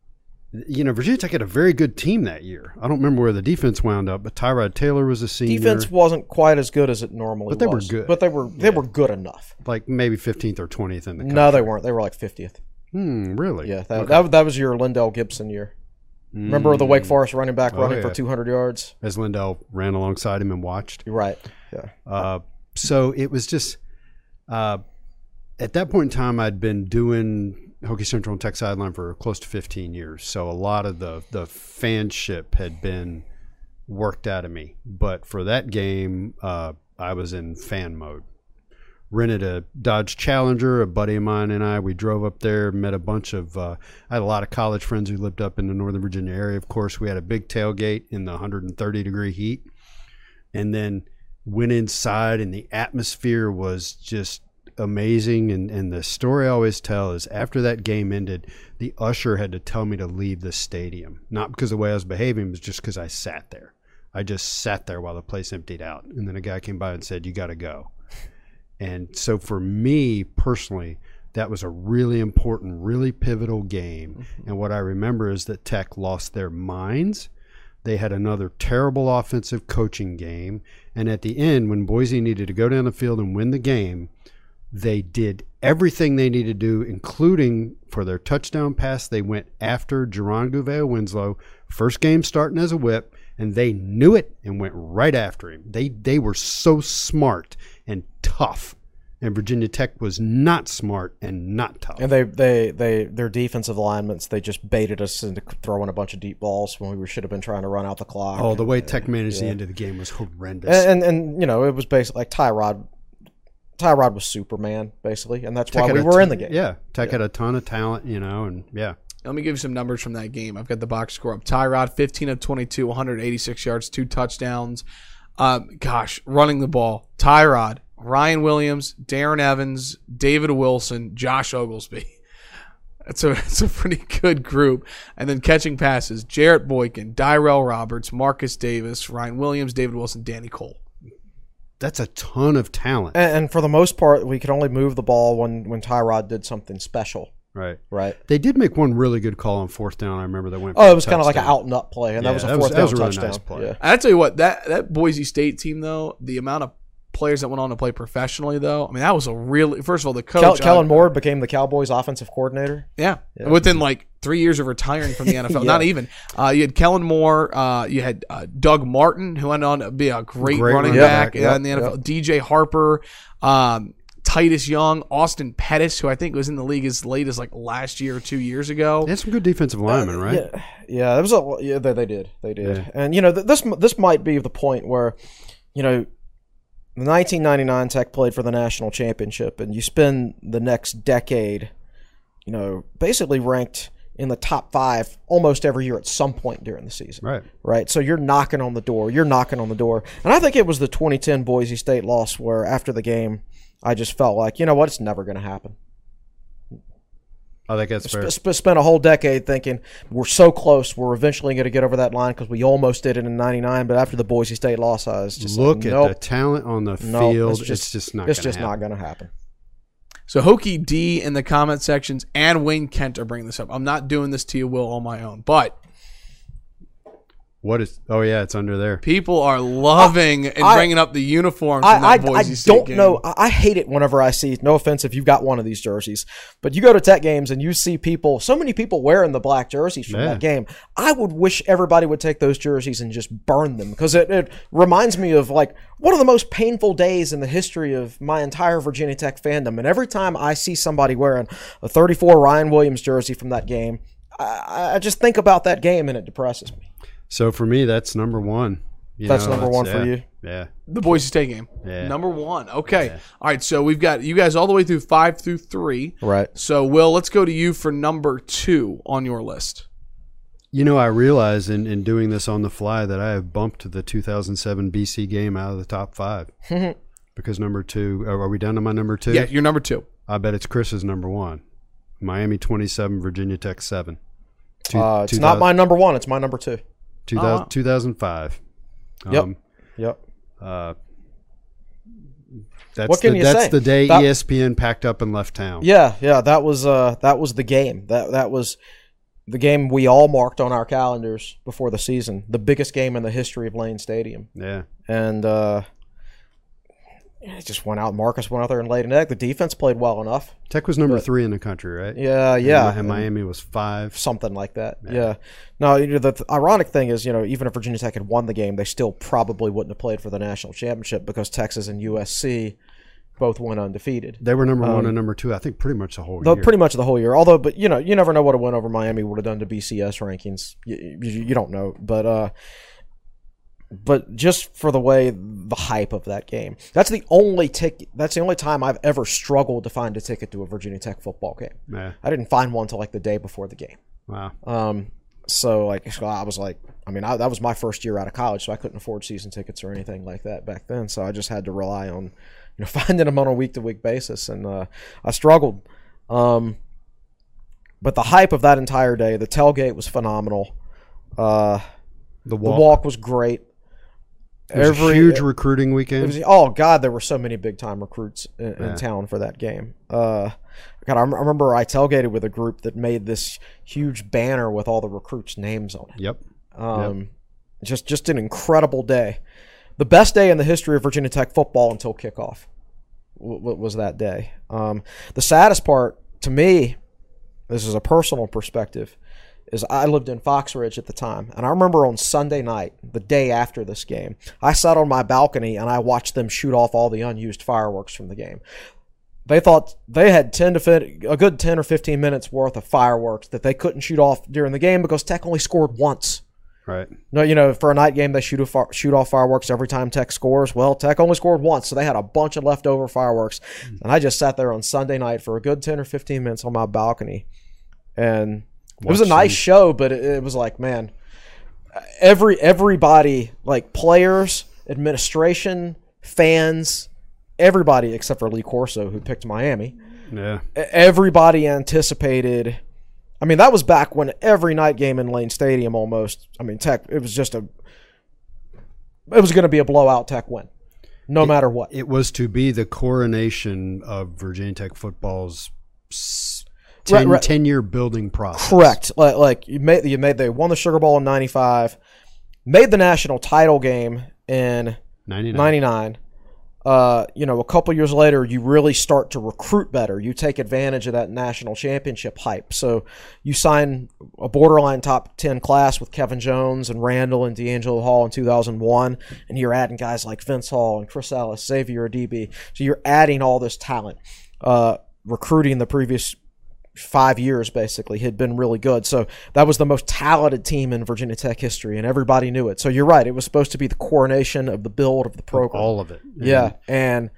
Virginia Tech had a very good team that year. I don't remember where the defense wound up, but Tyrod Taylor was a senior. Defense wasn't quite as good as it normally was. But they were good. But they were good enough. Like maybe 15th or 20th in the country. No, they weren't. They were like 50th. Really? Yeah, that was your Lindell Gibson year. Remember the Wake Forest running back running for 200 yards? As Lindell ran alongside him and watched. You're right. Yeah. So it was just at that point in time, I'd been doing Hokie Central and Tech Sideline for close to 15 years. So a lot of the fanship had been worked out of me. But for that game, I was in fan mode. Rented a Dodge Challenger, a buddy of mine and I. We drove up there, met a bunch of I had a lot of college friends who lived up in the Northern Virginia area. Of course, we had a big tailgate in the 130-degree heat. And then went inside, and the atmosphere was just amazing. And the story I always tell is after that game ended, the usher had to tell me to leave the stadium. Not because of the way I was behaving, but just because I sat there. I just sat there while the place emptied out. And then a guy came by and said, "You got to go." And so for me personally, that was a really important, really pivotal game. And what I remember is that Tech lost their minds. They had another terrible offensive coaching game. And at the end, when Boise needed to go down the field and win the game, they did everything they needed to do, including for their touchdown pass. They went after Jerron Gouveia-Winslow, first game starting as a whip, and they knew it and went right after him. They were so smart and tough, and Virginia Tech was not smart and not tough. And their defensive alignments, they just baited us into throwing a bunch of deep balls when we should have been trying to run out the clock. Oh, the way Tech managed the end of the game was horrendous. And it was basically like Tyrod was Superman, basically, and that's why we were in the game. Yeah, Tech had a ton of talent, and yeah. Let me give you some numbers from that game. I've got the box score up. Tyrod, 15 of 22, 186 yards, 2 touchdowns. Running the ball. Tyrod, Ryan Williams, Darren Evans, David Wilson, Josh Oglesby. It's a pretty good group. And then catching passes, Jarrett Boykin, Dyrell Roberts, Marcus Davis, Ryan Williams, David Wilson, Danny Cole. That's a ton of talent. And for the most part, we could only move the ball when Tyrod did something special. Right. They did make one really good call on fourth down. I remember that went. Oh, it was kind of like an out and up play, and that was a fourth down really touchdown. Nice play. Yeah. I tell you what, that Boise State team though, the amount of players that went on to play professionally though, I mean that was a really, first of all, the coach Kellen Moore became the Cowboys offensive coordinator. Yeah. Within like 3 years of retiring from the NFL. Not even. You had Kellen Moore. You had Doug Martin, who went on to be a great running back in the NFL. DJ Harper. Titus Young, Austin Pettis, who I think was in the league as late as like last year or 2 years ago. They had some good defensive linemen, right? Yeah, that was they did. Yeah. And this might be the point where, the 1999 Tech played for the national championship, and you spend the next decade, basically ranked in the top 5 almost every year at some point during the season. Right. So you're knocking on the door. And I think it was the 2010 Boise State loss where after the game, I just felt like, it's never going to happen. I think that's fair. Spent a whole decade thinking we're so close, we're eventually going to get over that line because we almost did it in '99. But after the Boise State loss, I was just look at the talent on the field. It's just not. It's just not going to happen. So Hokie D in the comment sections and Wayne Kent are bringing this up. I'm not doing this to you, Will, on my own, but. What is? Oh yeah, it's under there. People are loving bringing up the uniforms in that Boise State game. I don't know. I hate it whenever I see. No offense if you've got one of these jerseys, but you go to Tech games and you see so many people wearing the black jerseys from that game. I would wish everybody would take those jerseys and just burn them because it reminds me of like one of the most painful days in the history of my entire Virginia Tech fandom. And every time I see somebody wearing a 34 Ryan Williams jersey from that game, I just think about that game and it depresses me. So for me, that's number one. That's number one for you? Yeah. The Boise State game. Yeah. Number one. Okay. Yeah. All right, so we've got you guys all the way through 5 through 3. Right. So, Will, let's go to you for number 2 on your list. I realize in doing this on the fly that I have bumped the 2007 BC game out of the top 5. Because number 2, are we down to my number 2? Yeah, you're number 2. I bet it's Chris's number 1. Miami 27, Virginia Tech 7. It's not my number 1, it's my number 2. 2005. Yep. What can you say? That's the day ESPN packed up and left town. Yeah. That was the game. That was the game we all marked on our calendars before the season, the biggest game in the history of Lane Stadium. Yeah. And it just went out. Marcus went out there and laid an egg. The defense played well enough. Tech was number 3 in the country, right? Yeah. And Miami was 5. Something like that. Yeah. No, the ironic thing is, even if Virginia Tech had won the game, they still probably wouldn't have played for the national championship because Texas and USC both went undefeated. They were number 1 and number 2, I think, pretty much the whole year. Pretty much the whole year. Although, but you never know what a win over Miami would have done to BCS rankings. You don't know, but just for the hype of that game, that's the only time I've ever struggled to find a ticket to a Virginia Tech football game. Yeah. I didn't find one till like the day before the game. Wow. So I was like, that was my first year out of college, so I couldn't afford season tickets or anything like that back then. So I just had to rely on, finding them on a week-to-week basis, and I struggled. But the hype of that entire day, the tailgate was phenomenal. The walk was great. It was a huge recruiting weekend. There were so many big-time recruits in town for that game. I remember I tailgated with a group that made this huge banner with all the recruits' names on it. Yep. Just an incredible day. The best day in the history of Virginia Tech football until kickoff was that day. The saddest part to me, this is a personal perspective, is I lived in Fox Ridge at the time, and I remember on Sunday night, the day after this game, I sat on my balcony and I watched them shoot off all the unused fireworks from the game. They thought they had a good 10 or 15 minutes worth of fireworks that they couldn't shoot off during the game because Tech only scored once. Right. No, for a night game, they shoot off fireworks every time Tech scores. Well, Tech only scored once, so they had a bunch of leftover fireworks. And I just sat there on Sunday night for a good 10 or 15 minutes on my balcony, and it was a nice show, but it was like, man, everybody, like players, administration, fans, everybody except for Lee Corso, who picked Miami. Yeah. Everybody anticipated. I mean, that was back when every night game in Lane Stadium almost. I mean, Tech. It was going to be a blowout Tech win, no matter what. It was to be the coronation of Virginia Tech football's 10-year building process. Correct. They won the Sugar Bowl in '95, made the national title game in '99. A couple years later, you really start to recruit better. You take advantage of that national championship hype. So you sign a borderline top 10 class with Kevin Jones and Randall and D'Angelo Hall in 2001, and you're adding guys like Vince Hall and Chris Ellis, Xavier Adibi. So you're adding all this talent. Recruiting the previous 5 years basically had been really good. So that was the most talented team in Virginia Tech history, and everybody knew it. So you're right. It was supposed to be the coronation of the build of the program. All of it. Yeah. And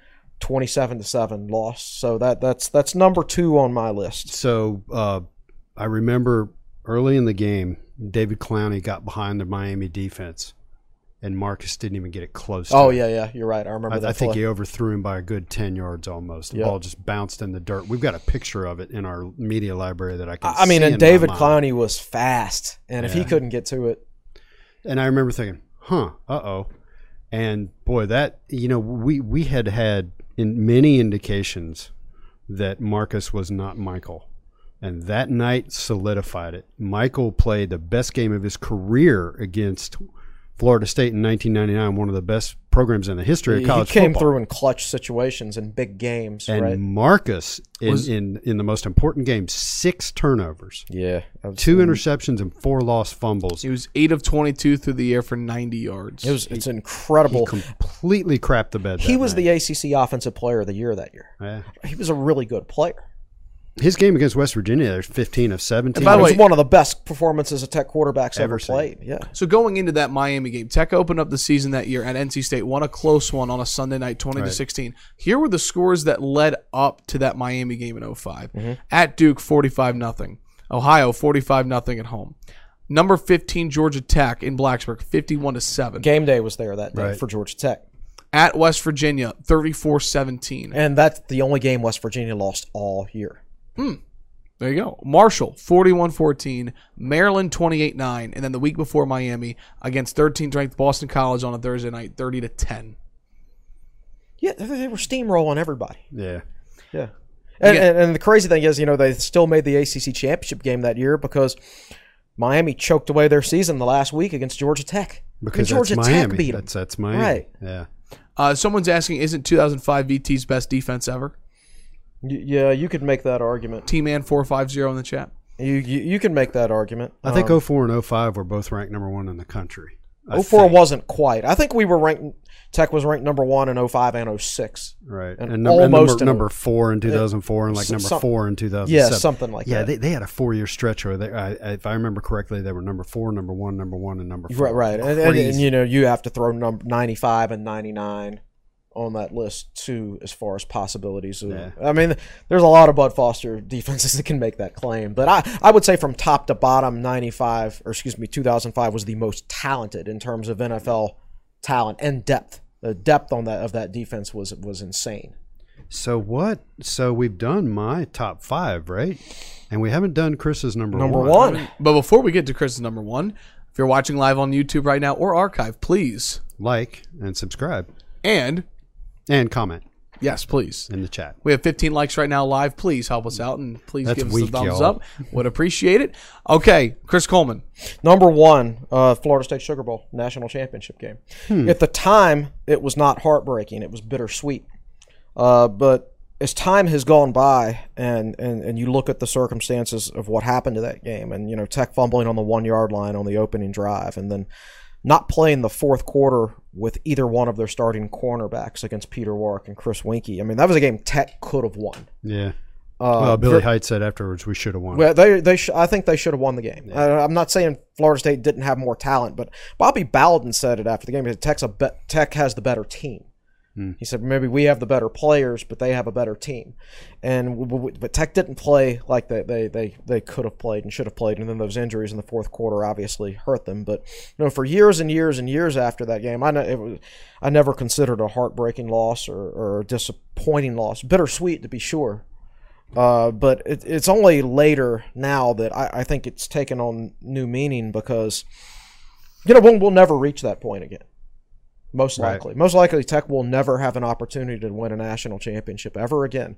27-7 loss. So that's number 2 on my list. So I remember early in the game, David Clowney got behind the Miami defense, and Marcus didn't even get it close to him. Yeah, you're right. I remember that. I think he overthrew him by a good 10 yards almost. The ball just bounced in the dirt. We've got a picture of it in our media library that I can see. I mean, and David Clowney was fast, and if he couldn't get to it. And I remember thinking, uh-oh. And, boy, that, we had in many indications that Marcus was not Michael. And that night solidified it. Michael played the best game of his career against Florida State in 1999, one of the best programs in the history of college football. He came through in clutch situations in big games, and right? Marcus, in the most important game, 6 turnovers. Yeah. 2 interceptions and 4 lost fumbles. He was 8 of 22 through the air for 90 yards. It's incredible. He completely crapped the bed. He was the ACC Offensive Player of the Year that year. Yeah. He was a really good player. His game against West Virginia, there's 15 of 17. By the way, it was one of the best performances a Tech quarterback's ever played. Yeah. So going into that Miami game, Tech opened up the season that year at NC State, won a close one on a Sunday night, 20-16. Here were the scores that led up to that Miami game in 2005. Mm-hmm. At Duke, 45-0. Ohio, 45-0 at home. Number 15, Georgia Tech in Blacksburg, 51-7. Game day was there that day for Georgia Tech. At West Virginia, 34-17. And that's the only game West Virginia lost all year. There you go. Marshall, 41-14. Maryland, 28-9. And then the week before Miami against 13th ranked Boston College on a Thursday night, 30-10. Yeah, they were steamrolling everybody. Yeah. Yeah. And the crazy thing is, they still made the ACC championship game that year because Miami choked away their season the last week against Georgia Tech. Because Georgia that's Tech Miami. beat them. That's Miami. Right. Yeah. Someone's asking, isn't 2005 VT's best defense ever? Yeah, you could make that argument. T-Man 450 in the chat. You can make that argument. I think 04 and 05 were both ranked number 1 in the country. 04 wasn't quite. I think we were ranked. Tech was ranked number 1 in 05 and 06. Right. And almost number 4 in 2004 and number 4 in 2007. Yeah, something like that. Yeah, they had a 4-year stretch where if I remember correctly, they were number 4, number 1, and number 4. Right. And you have to throw number 95 and 99 on that list too, as far as possibilities. Yeah. I mean, there's a lot of Bud Foster defenses that can make that claim, but I would say from top to bottom, 2005 was the most talented in terms of NFL talent and depth. The depth of that defense was insane. So we've done my top 5, right? And we haven't done Chris's number 1. But before we get to Chris's number 1, if you're watching live on YouTube right now or archive, please like and subscribe and comment. Yes, please. In the chat. We have 15 likes right now live. Please help us out and please That's give us weak, the thumbs y'all. up. Would appreciate it. Okay, Chris Coleman. Number 1, Florida State Sugar Bowl national championship game. At the time, it was not heartbreaking. It was bittersweet. But as time has gone by and you look at the circumstances of what happened to that game and, Tech fumbling on the 1-yard line on the opening drive and then not playing the fourth quarter with either one of their starting cornerbacks against Peter Warrick and Chris Winkie. I mean, that was a game Tech could have won. Yeah. Well, Billy Height said afterwards we should have won. Well, I think they should have won the game. Yeah. I'm not saying Florida State didn't have more talent, but Bobby Bowden said it after the game. Tech has the better team. He said maybe we have the better players, but they have a better team. But Tech didn't play like they could have played and should have played, and then those injuries in the fourth quarter obviously hurt them. But for years and years and years after that game, I never considered a heartbreaking loss or a disappointing loss. Bittersweet to be sure. But it's only later now that I think it's taken on new meaning because we'll never reach that point again. Most likely. Right. Most likely, Tech will never have an opportunity to win a national championship ever again.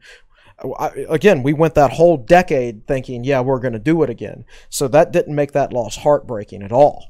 We went that whole decade thinking, yeah, we're going to do it again. So that didn't make that loss heartbreaking at all.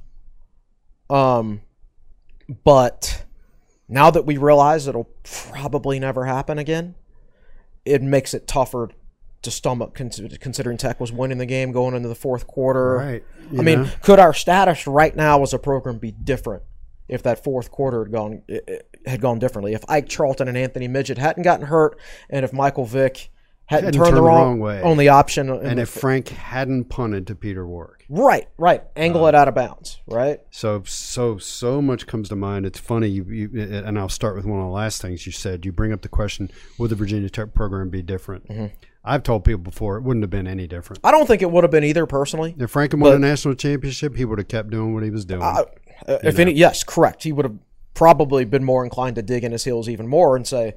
But now that we realize it'll probably never happen again, it makes it tougher to stomach considering Tech was winning the game going into the fourth quarter. Right. I mean, could our status right now as a program be different if that fourth quarter had gone differently? If Ike Charlton and Anthony Midget hadn't gotten hurt, and if Michael Vick hadn't turned the wrong way on the option, and if Frank hadn't punted to Peter Warrick, right, angle it out of bounds, right? So much comes to mind. It's funny, you and I'll start with one of the last things you said. You bring up the question: would the Virginia Tech program be different? Mm-hmm. I've told people before it wouldn't have been any different. I don't think it would have been either, personally. If Frank had won a national championship, he would have kept doing what he was doing. Yes, correct. He would have probably been more inclined to dig in his heels even more and say,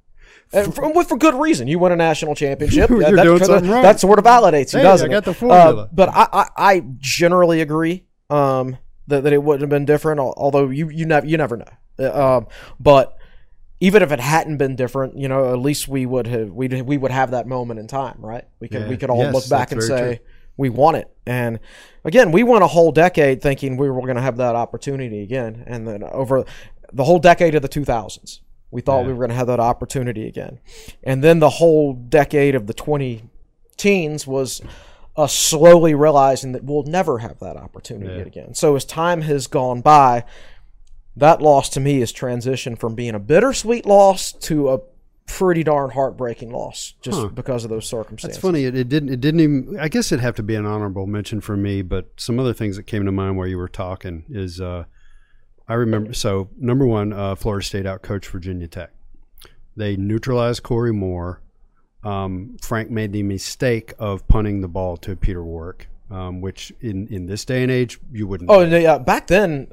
for good reason, you win a national championship. You're doing something right. That sort of validates you, doesn't it? I got the formula. But I generally agree that it wouldn't have been different, although you never know. But even if it hadn't been different, at least we would have that moment in time, right? We could all look back and say, true. We won it. And again, we went a whole decade thinking we were going to have that opportunity again. And then over the whole decade of the 2000s, we thought we were going to have that opportunity again. And then the whole decade of the 2010s was us slowly realizing that we'll never have that opportunity again. So as time has gone by, that loss to me has transitioned from being a bittersweet loss to a pretty darn heartbreaking loss just because of those circumstances. That's funny. It didn't even. I guess it'd have to be an honorable mention for me. But some other things that came to mind while you were talking is I remember. So number one, Florida State outcoached Virginia Tech. They neutralized Corey Moore. Frank made the mistake of punting the ball to Peter Warrick, which in this day and age you wouldn't. Oh yeah, back then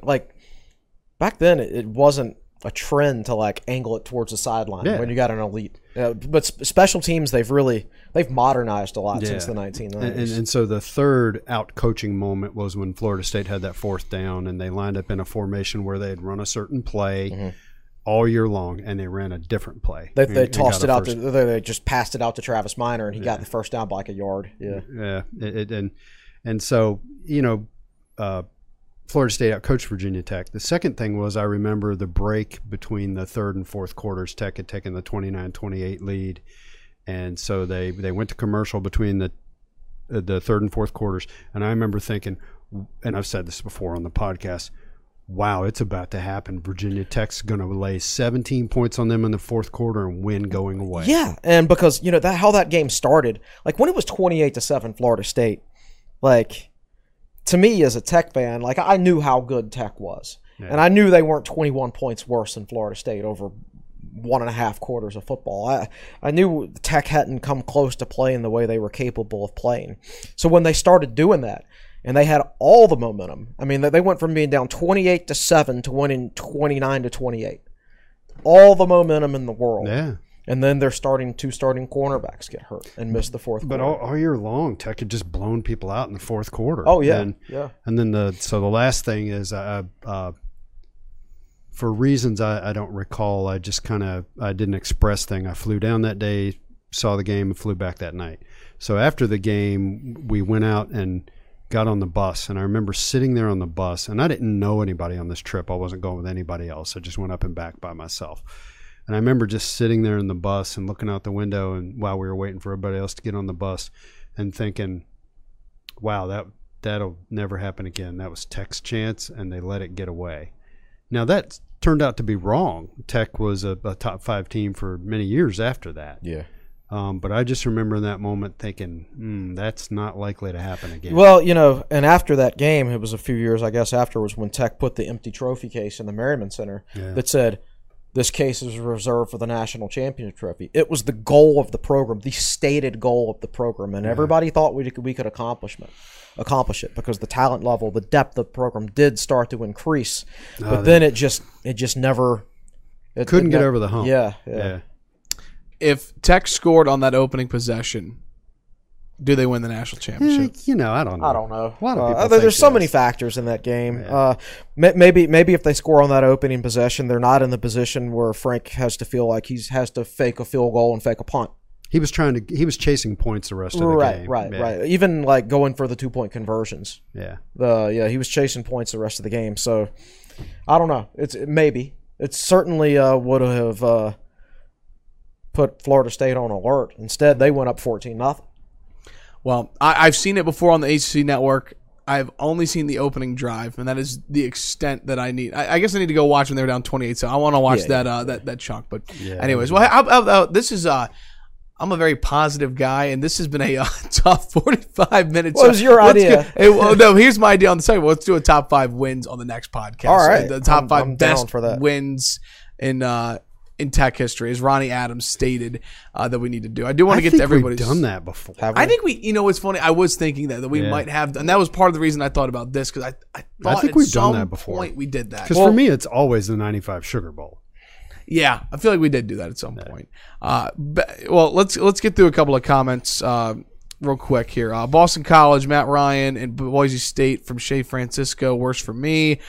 it wasn't a trend to angle it towards the sideline when you got an elite. But special teams, they've modernized a lot since the 1990s. And so the third out coaching moment was when Florida State had that fourth down and they lined up in a formation where they had run a certain play. Mm-hmm. all year long, and they ran a different play. They tossed it out. They just passed it out to Travis Minor, and he got the first down by like a yard. Yeah. And so, Florida State outcoached Virginia Tech. The second thing was, I remember the break between the third and fourth quarters. Tech had taken the 29-28 lead, and so they went to commercial between the third and fourth quarters. And I remember thinking, and I've said this before on the podcast, wow, it's about to happen. Virginia Tech's going to lay 17 points on them in the fourth quarter and win going away. Yeah, and because how that game started, like when it was 28-7 Florida State, like to me as a Tech fan, like I knew how good Tech was, and I knew they weren't 21 points worse than Florida State over 1.5 quarters of football. I knew Tech hadn't come close to playing the way they were capable of playing. So when they started doing that, and they had all the momentum. I mean, they went from being down 28-7 to winning 29-28. All the momentum in the world. Yeah. And then two starting cornerbacks get hurt and miss the fourth quarter. But all year long, Tech had just blown people out in the fourth quarter. Oh, yeah. And then the last thing is, for reasons I don't recall, I did an express thing. I flew down that day, saw the game, and flew back that night. So after the game, we went out and got on the bus, and I remember sitting there on the bus, and I didn't know anybody on this trip. I wasn't going with anybody else. I just went up and back by myself. And I remember just sitting there in the bus and looking out the window, and while we were waiting for everybody else to get on the bus, and thinking, wow, that'll never happen again. That was Tech's chance, and they let it get away. Now, that turned out to be wrong. Tech was a top 5 team for many years after that. Yeah. But I just remember in that moment thinking, that's not likely to happen again. Well, and after that game, it was a few years, I guess, afterwards when Tech put the empty trophy case in the Merriman Center that said, this case is reserved for the national championship trophy. It was the goal of the program, the stated goal of the program, and everybody thought we could accomplish it because the talent level, the depth of the program did start to increase. But then it just never couldn't get over the hump. Yeah. If Tech scored on that opening possession, do they win the national championship? I don't know. I don't know. A lot of people there's so many factors in that game. Yeah. Maybe if they score on that opening possession, they're not in the position where Frank has to feel like he has to fake a field goal and fake a punt. He was chasing points the rest of the game. Right. Even like going for the 2-point conversions. Yeah. He was chasing points the rest of the game. So I don't know. It certainly would have put Florida State on alert. Instead, they went up 14-0. Well, I've seen it before on the ACC network. I've only seen the opening drive, and that is the extent that I need. I guess I need to go watch when they were down 28. So I want to watch that chunk. But anyways, well, this is I'm a very positive guy, and this has been a tough 45 minutes. What was your idea? No, here's my idea on the second. Let's do a top 5 wins on the next podcast. All right, the top 5 best for that. wins in Tech history, as Ronnie Adams stated, that we need to do. I do want to get to everybody's. We've done that before. I think we. It's funny. I was thinking that we might have, and that was part of the reason I thought about this because I thought think we've done that before. Point we did that because for me, it's always the '95 Sugar Bowl. Yeah, I feel like we did do that at some point. Well, let's get through a couple of comments real quick here. Boston College, Matt Ryan, and Boise State from Shea Francisco. Worse for me.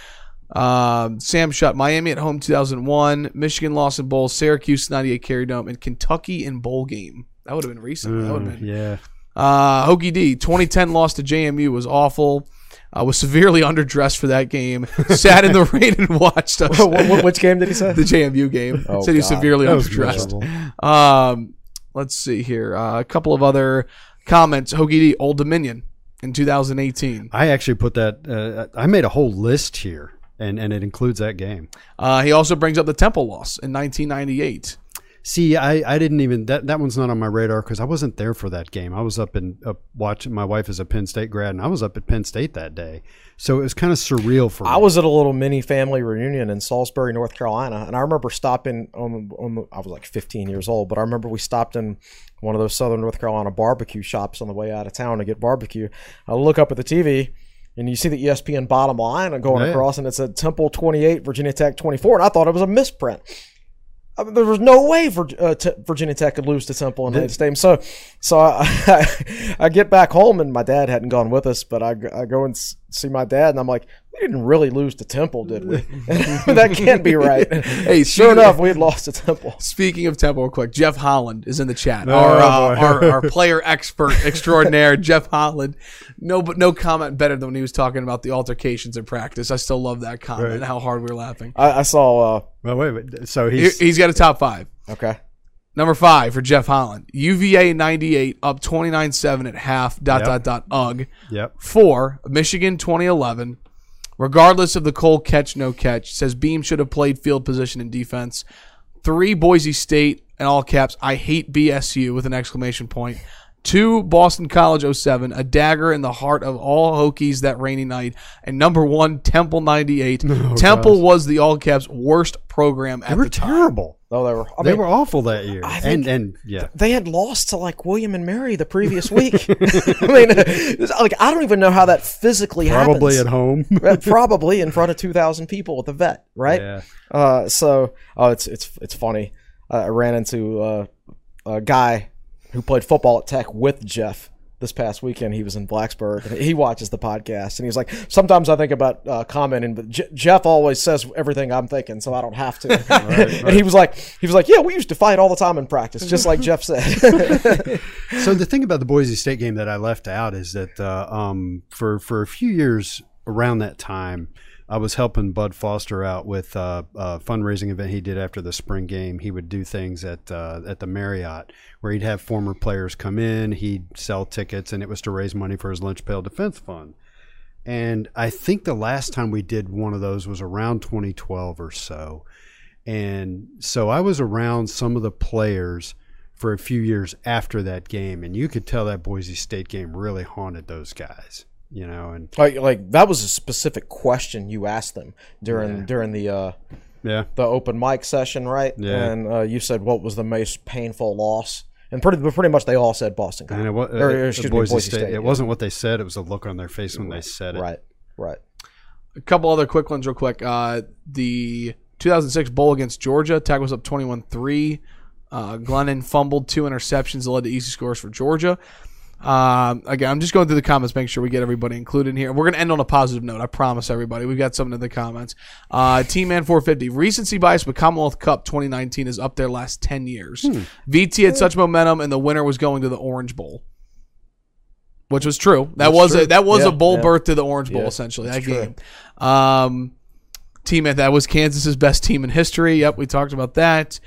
Sam Shutt, Miami at home 2001, Michigan lost in bowl, Syracuse 98 Carrier Dome, and Kentucky in bowl game. That would have been recent. That would have been Hokie D 2010 loss to JMU was awful. Was severely underdressed for that game. Sat in the rain and watched us. Which game did he say? The JMU game. Said he was severely underdressed. Let's see here. A couple of other comments. Hokie D, Old Dominion in 2018. I actually put that. I made a whole list here. And it includes that game. He also brings up the Temple loss in 1998. See, I didn't even that one's not on my radar because I wasn't there for that game. I was up watching. My wife is a Penn State grad, and I was up at Penn State that day, so it was kind of surreal for me. I was at a little mini family reunion in Salisbury, North Carolina, and I remember stopping I was like 15 years old, but I remember we stopped in one of those Southern North Carolina barbecue shops on the way out of town to get barbecue. I look up at the TV. And you see the ESPN bottom line going across, and it said Temple 28, Virginia Tech 24, and I thought it was a misprint. I mean, there was no way Virginia Tech could lose to Temple in Lane Stadium. So I get back home, and my dad hadn't gone with us, but I go and see my dad, and I'm like, we didn't really lose to Temple, did we? That can't be right. Hey, sure enough, we had lost to Temple. Speaking of Temple, real quick, Jeff Holland is in the chat. Oh, our player expert extraordinaire, Jeff Holland. No comment better than when he was talking about the altercations in practice. I still love that comment and how hard we were laughing. I saw. Well, wait. So he's got a top 5. Okay. Number 5 for Jeff Holland. UVA 98 up 29-7 at half. Ugh. Yep. 4 Michigan 2011. Regardless of the Cole catch, no catch, says Beam should have played field position in defense. 3 Boise State, in all caps, I hate BSU with an exclamation point. 2 Boston College 07, a dagger in the heart of all Hokies that rainy night. And number 1, Temple 98. Temple was the all caps worst program at the time. They were terrible. Oh, they were awful that year. And yeah, they had lost to like William and Mary the previous week. I mean, like I don't even know how that physically probably happens. At home, probably in front of 2,000 people at the vet, right? Yeah. It's funny. I ran into a guy who played football at Tech with Jeff this past weekend. He was in Blacksburg, and he watches the podcast, and he's like, sometimes I think about commenting, but Jeff always says everything I'm thinking, so I don't have to. Right. And he was like, yeah, we used to fight all the time in practice, just like Jeff said. So the thing about the Boise State game that I left out is that for a few years around that time, I was helping Bud Foster out with a fundraising event he did after the spring game. He would do things at the Marriott where he'd have former players come in, he'd sell tickets, and it was to raise money for his Lynch Pale Defense Fund. And I think the last time we did one of those was around 2012 or so. And so I was around some of the players for a few years after that game, and you could tell that Boise State game really haunted those guys. You know, and like that was a specific question you asked them during the open mic session, right? Yeah. And you said what was the most painful loss, and pretty much they all said Boston College. And Boise State. It wasn't what they said; it was the look on their face when they said it. Right. A couple other quick ones, real quick. The 2006 Bowl against Georgia, Tech was up 21-3. Glennon fumbled 2 interceptions that led to easy scores for Georgia. Again, I'm just going through the comments, making sure we get everybody included in here. We're going to end on a positive note. I promise everybody. We've got something in the comments. Team Man 450. Recency bias, but Commonwealth Cup 2019 is up there last 10 years. VT had such momentum, and the winner was going to the Orange Bowl, which was true. That was a bowl berth to the Orange Bowl, essentially, that game. Team Man, that was Kansas's best team in history. Yep, we talked about that.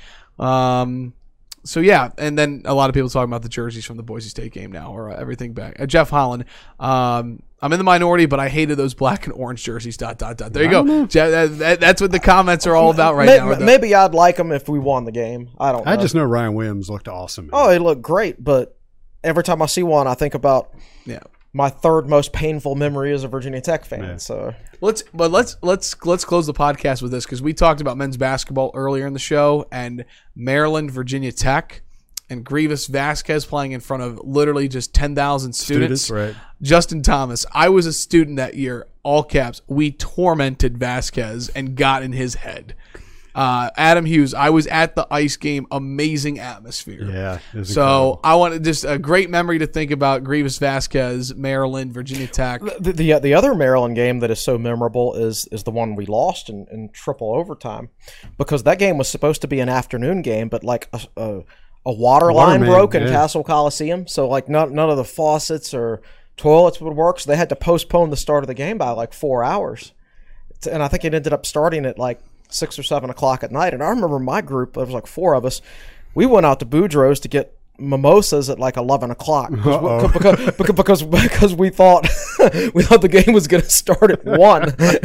So, yeah, and then a lot of people talking about the jerseys from the Boise State game now, or everything back. Jeff Holland, I'm in the minority, but I hated those black and orange jerseys, ... There you go. That's what the comments are all about now. Maybe I'd like them if we won the game. I don't know. I just know Ryan Williams looked awesome. Oh, he looked great, but every time I see one, I think about my third most painful memory as a Virginia Tech fan. Yeah. So let's close the podcast with this, because we talked about men's basketball earlier in the show, and Maryland, Virginia Tech, and Grievous Vasquez playing in front of literally just 10,000 students. Right. Justin Thomas. I was a student that year, all caps. We tormented Vasquez and got in his head. Adam Hughes, I was at the ice game. Amazing atmosphere. Yeah. So I wanted just a great memory to think about. Grievous Vasquez, Maryland, Virginia Tech. The other Maryland game that is so memorable is the one we lost in triple overtime, because that game was supposed to be an afternoon game, but like a water line broke in Castle Coliseum, so like none of the faucets or toilets would work, so they had to postpone the start of the game by like 4 hours, and I think it ended up starting at like 6 or 7 o'clock at night. And I remember my group, there was like 4 of us, we went out to Boudreaux's to get mimosas at like 11 o'clock because we thought the game was going to start at 1,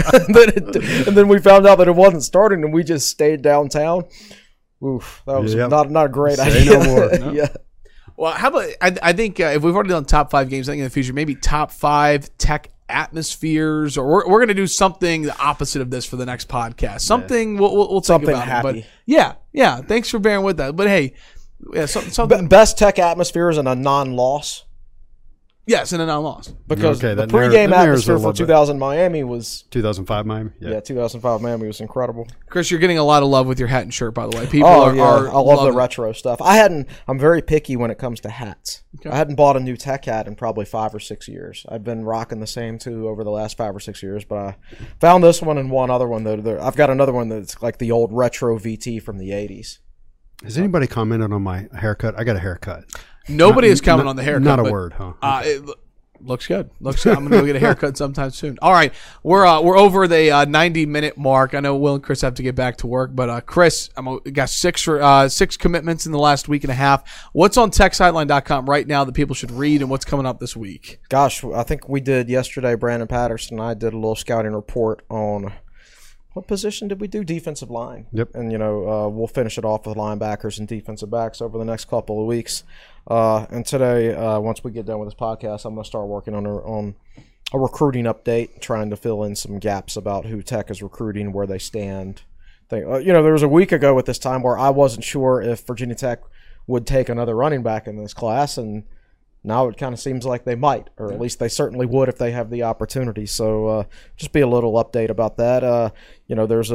and then we found out that it wasn't starting, and we just stayed downtown. Oof, that was not a great idea. No more. No. Yeah. Well, how about I think if we've already done top 5 games, I think in the future maybe top 5 Tech atmospheres, or we're going to do something the opposite of this for the next podcast. Something we'll think about happy. It. But yeah. Thanks for bearing with that. But hey, something best Tech atmospheres and a non-loss. Yes, and a non-loss. Because Okay, the that narrow- pregame that narrows atmosphere a for little bit. 2000 Miami was 2005 Miami. yeah 2005 Miami was incredible. Chris, you're getting a lot of love with your hat and shirt, by the way. People Oh are yeah, I love the loving it. retro stuff. I'm very picky when it comes to hats. Okay. I hadn't bought a new Tech hat in probably 5 or 6 years. I've been rocking the same two over the last 5 or 6 years, but I found this one and one other one. I've got another one that's like the old retro VT from the 80s. Has anybody commented on my haircut? I got a haircut. Nobody has commented on the haircut. Not a but, word, huh? It looks good. Looks good. I'm gonna go get a haircut sometime soon. All right, we're over the 90-minute mark. I know Will and Chris have to get back to work, but Chris, got six commitments in the last week and a half. What's on TechSideline.com right now that people should read, and what's coming up this week? Gosh, I think we did yesterday. Brandon Patterson and I did a little scouting report on what position did we do? Defensive line. Yep. And we'll finish it off with linebackers and defensive backs over the next couple of weeks. And today, once we get done with this podcast, I'm going to start working on a recruiting update, trying to fill in some gaps about who Tech is recruiting, where they stand. There was a week ago at this time where I wasn't sure if Virginia Tech would take another running back in this class, and now it kind of seems like they might, or at least they certainly would if they have the opportunity. So just be a little update about that. There's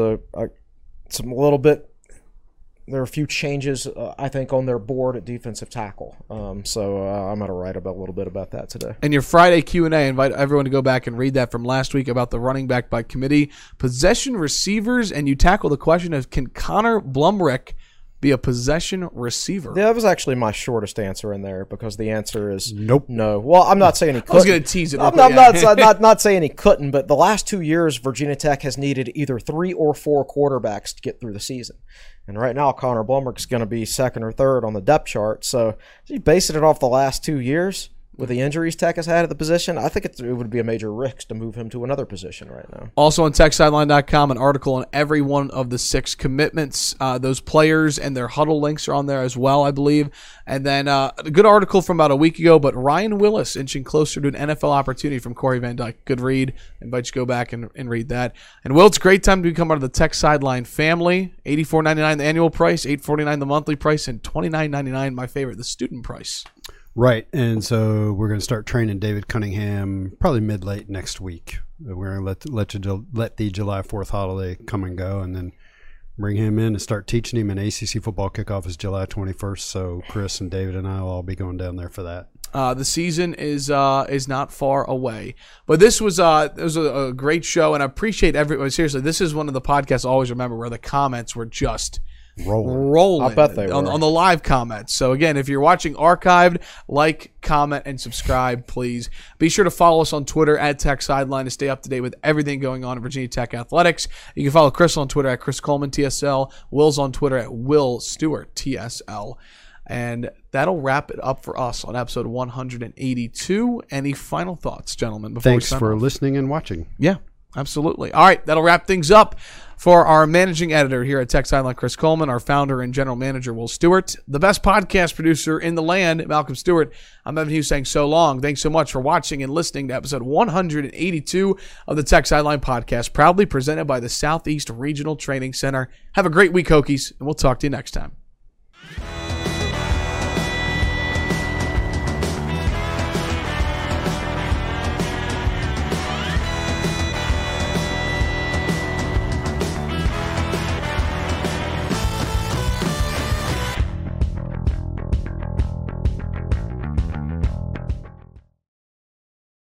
there are a few changes, I think, on their board at defensive tackle. So I'm going to write a little bit about that today. And your Friday Q&A, invite everyone to go back and read that from last week about the running back by committee, possession receivers, and you tackle the question of, can Connor Blumrick be a possession receiver? Yeah, that was actually my shortest answer in there, because the answer is Nope. no. Well, I'm not saying he couldn't. I was going to tease it. I'm real quick, yeah. not saying he couldn't, but the last 2 years, Virginia Tech has needed either 3 or 4 quarterbacks to get through the season. And right now, Connor Blumrick's going to be second or third on the depth chart. So, you basing it off the last 2 years with the injuries Tech has had at the position, I think it would be a major risk to move him to another position right now. Also on TechSideline.com, an article on every one of the 6 commitments. Those players and their huddle links are on there as well, I believe. And then a good article from about a week ago, but Ryan Willis inching closer to an NFL opportunity from Corey Van Dyke. Good read. I invite you to go back and read that. And Will, it's a great time to become part of the Tech Sideline family. $84.99 the annual price, $8.49 the monthly price, and $29.99, my favorite, the student price. Right, and so we're going to start training David Cunningham probably mid-late next week. We're going to let the July 4th holiday come and go, and then bring him in and start teaching him. And ACC football kickoff is July 21st, so Chris and David and I will all be going down there for that. The season is not far away, but this was a great show, and I appreciate everyone. Seriously, this is one of the podcasts I always remember where the comments were just rolling. I bet they were. On the live comments. So again, if you're watching archived, like, comment, and subscribe, please. Be sure to follow us on Twitter at Tech Sideline to stay up to date with everything going on in Virginia Tech athletics. You can follow Chris on Twitter at Chris Coleman TSL, Will's on Twitter at Will Stewart TSL. And that'll wrap it up for us on episode 182. Any final thoughts, gentlemen? Thanks for listening and watching. Yeah, absolutely. All right, that'll wrap things up for our managing editor here at Tech Sideline, Chris Coleman, our founder and general manager, Will Stewart, the best podcast producer in the land, Malcolm Stewart. I'm Evan Hughes saying so long. Thanks so much for watching and listening to episode 182 of the Tech Sideline podcast, proudly presented by the Southeast Regional Training Center. Have a great week, Hokies, and we'll talk to you next time.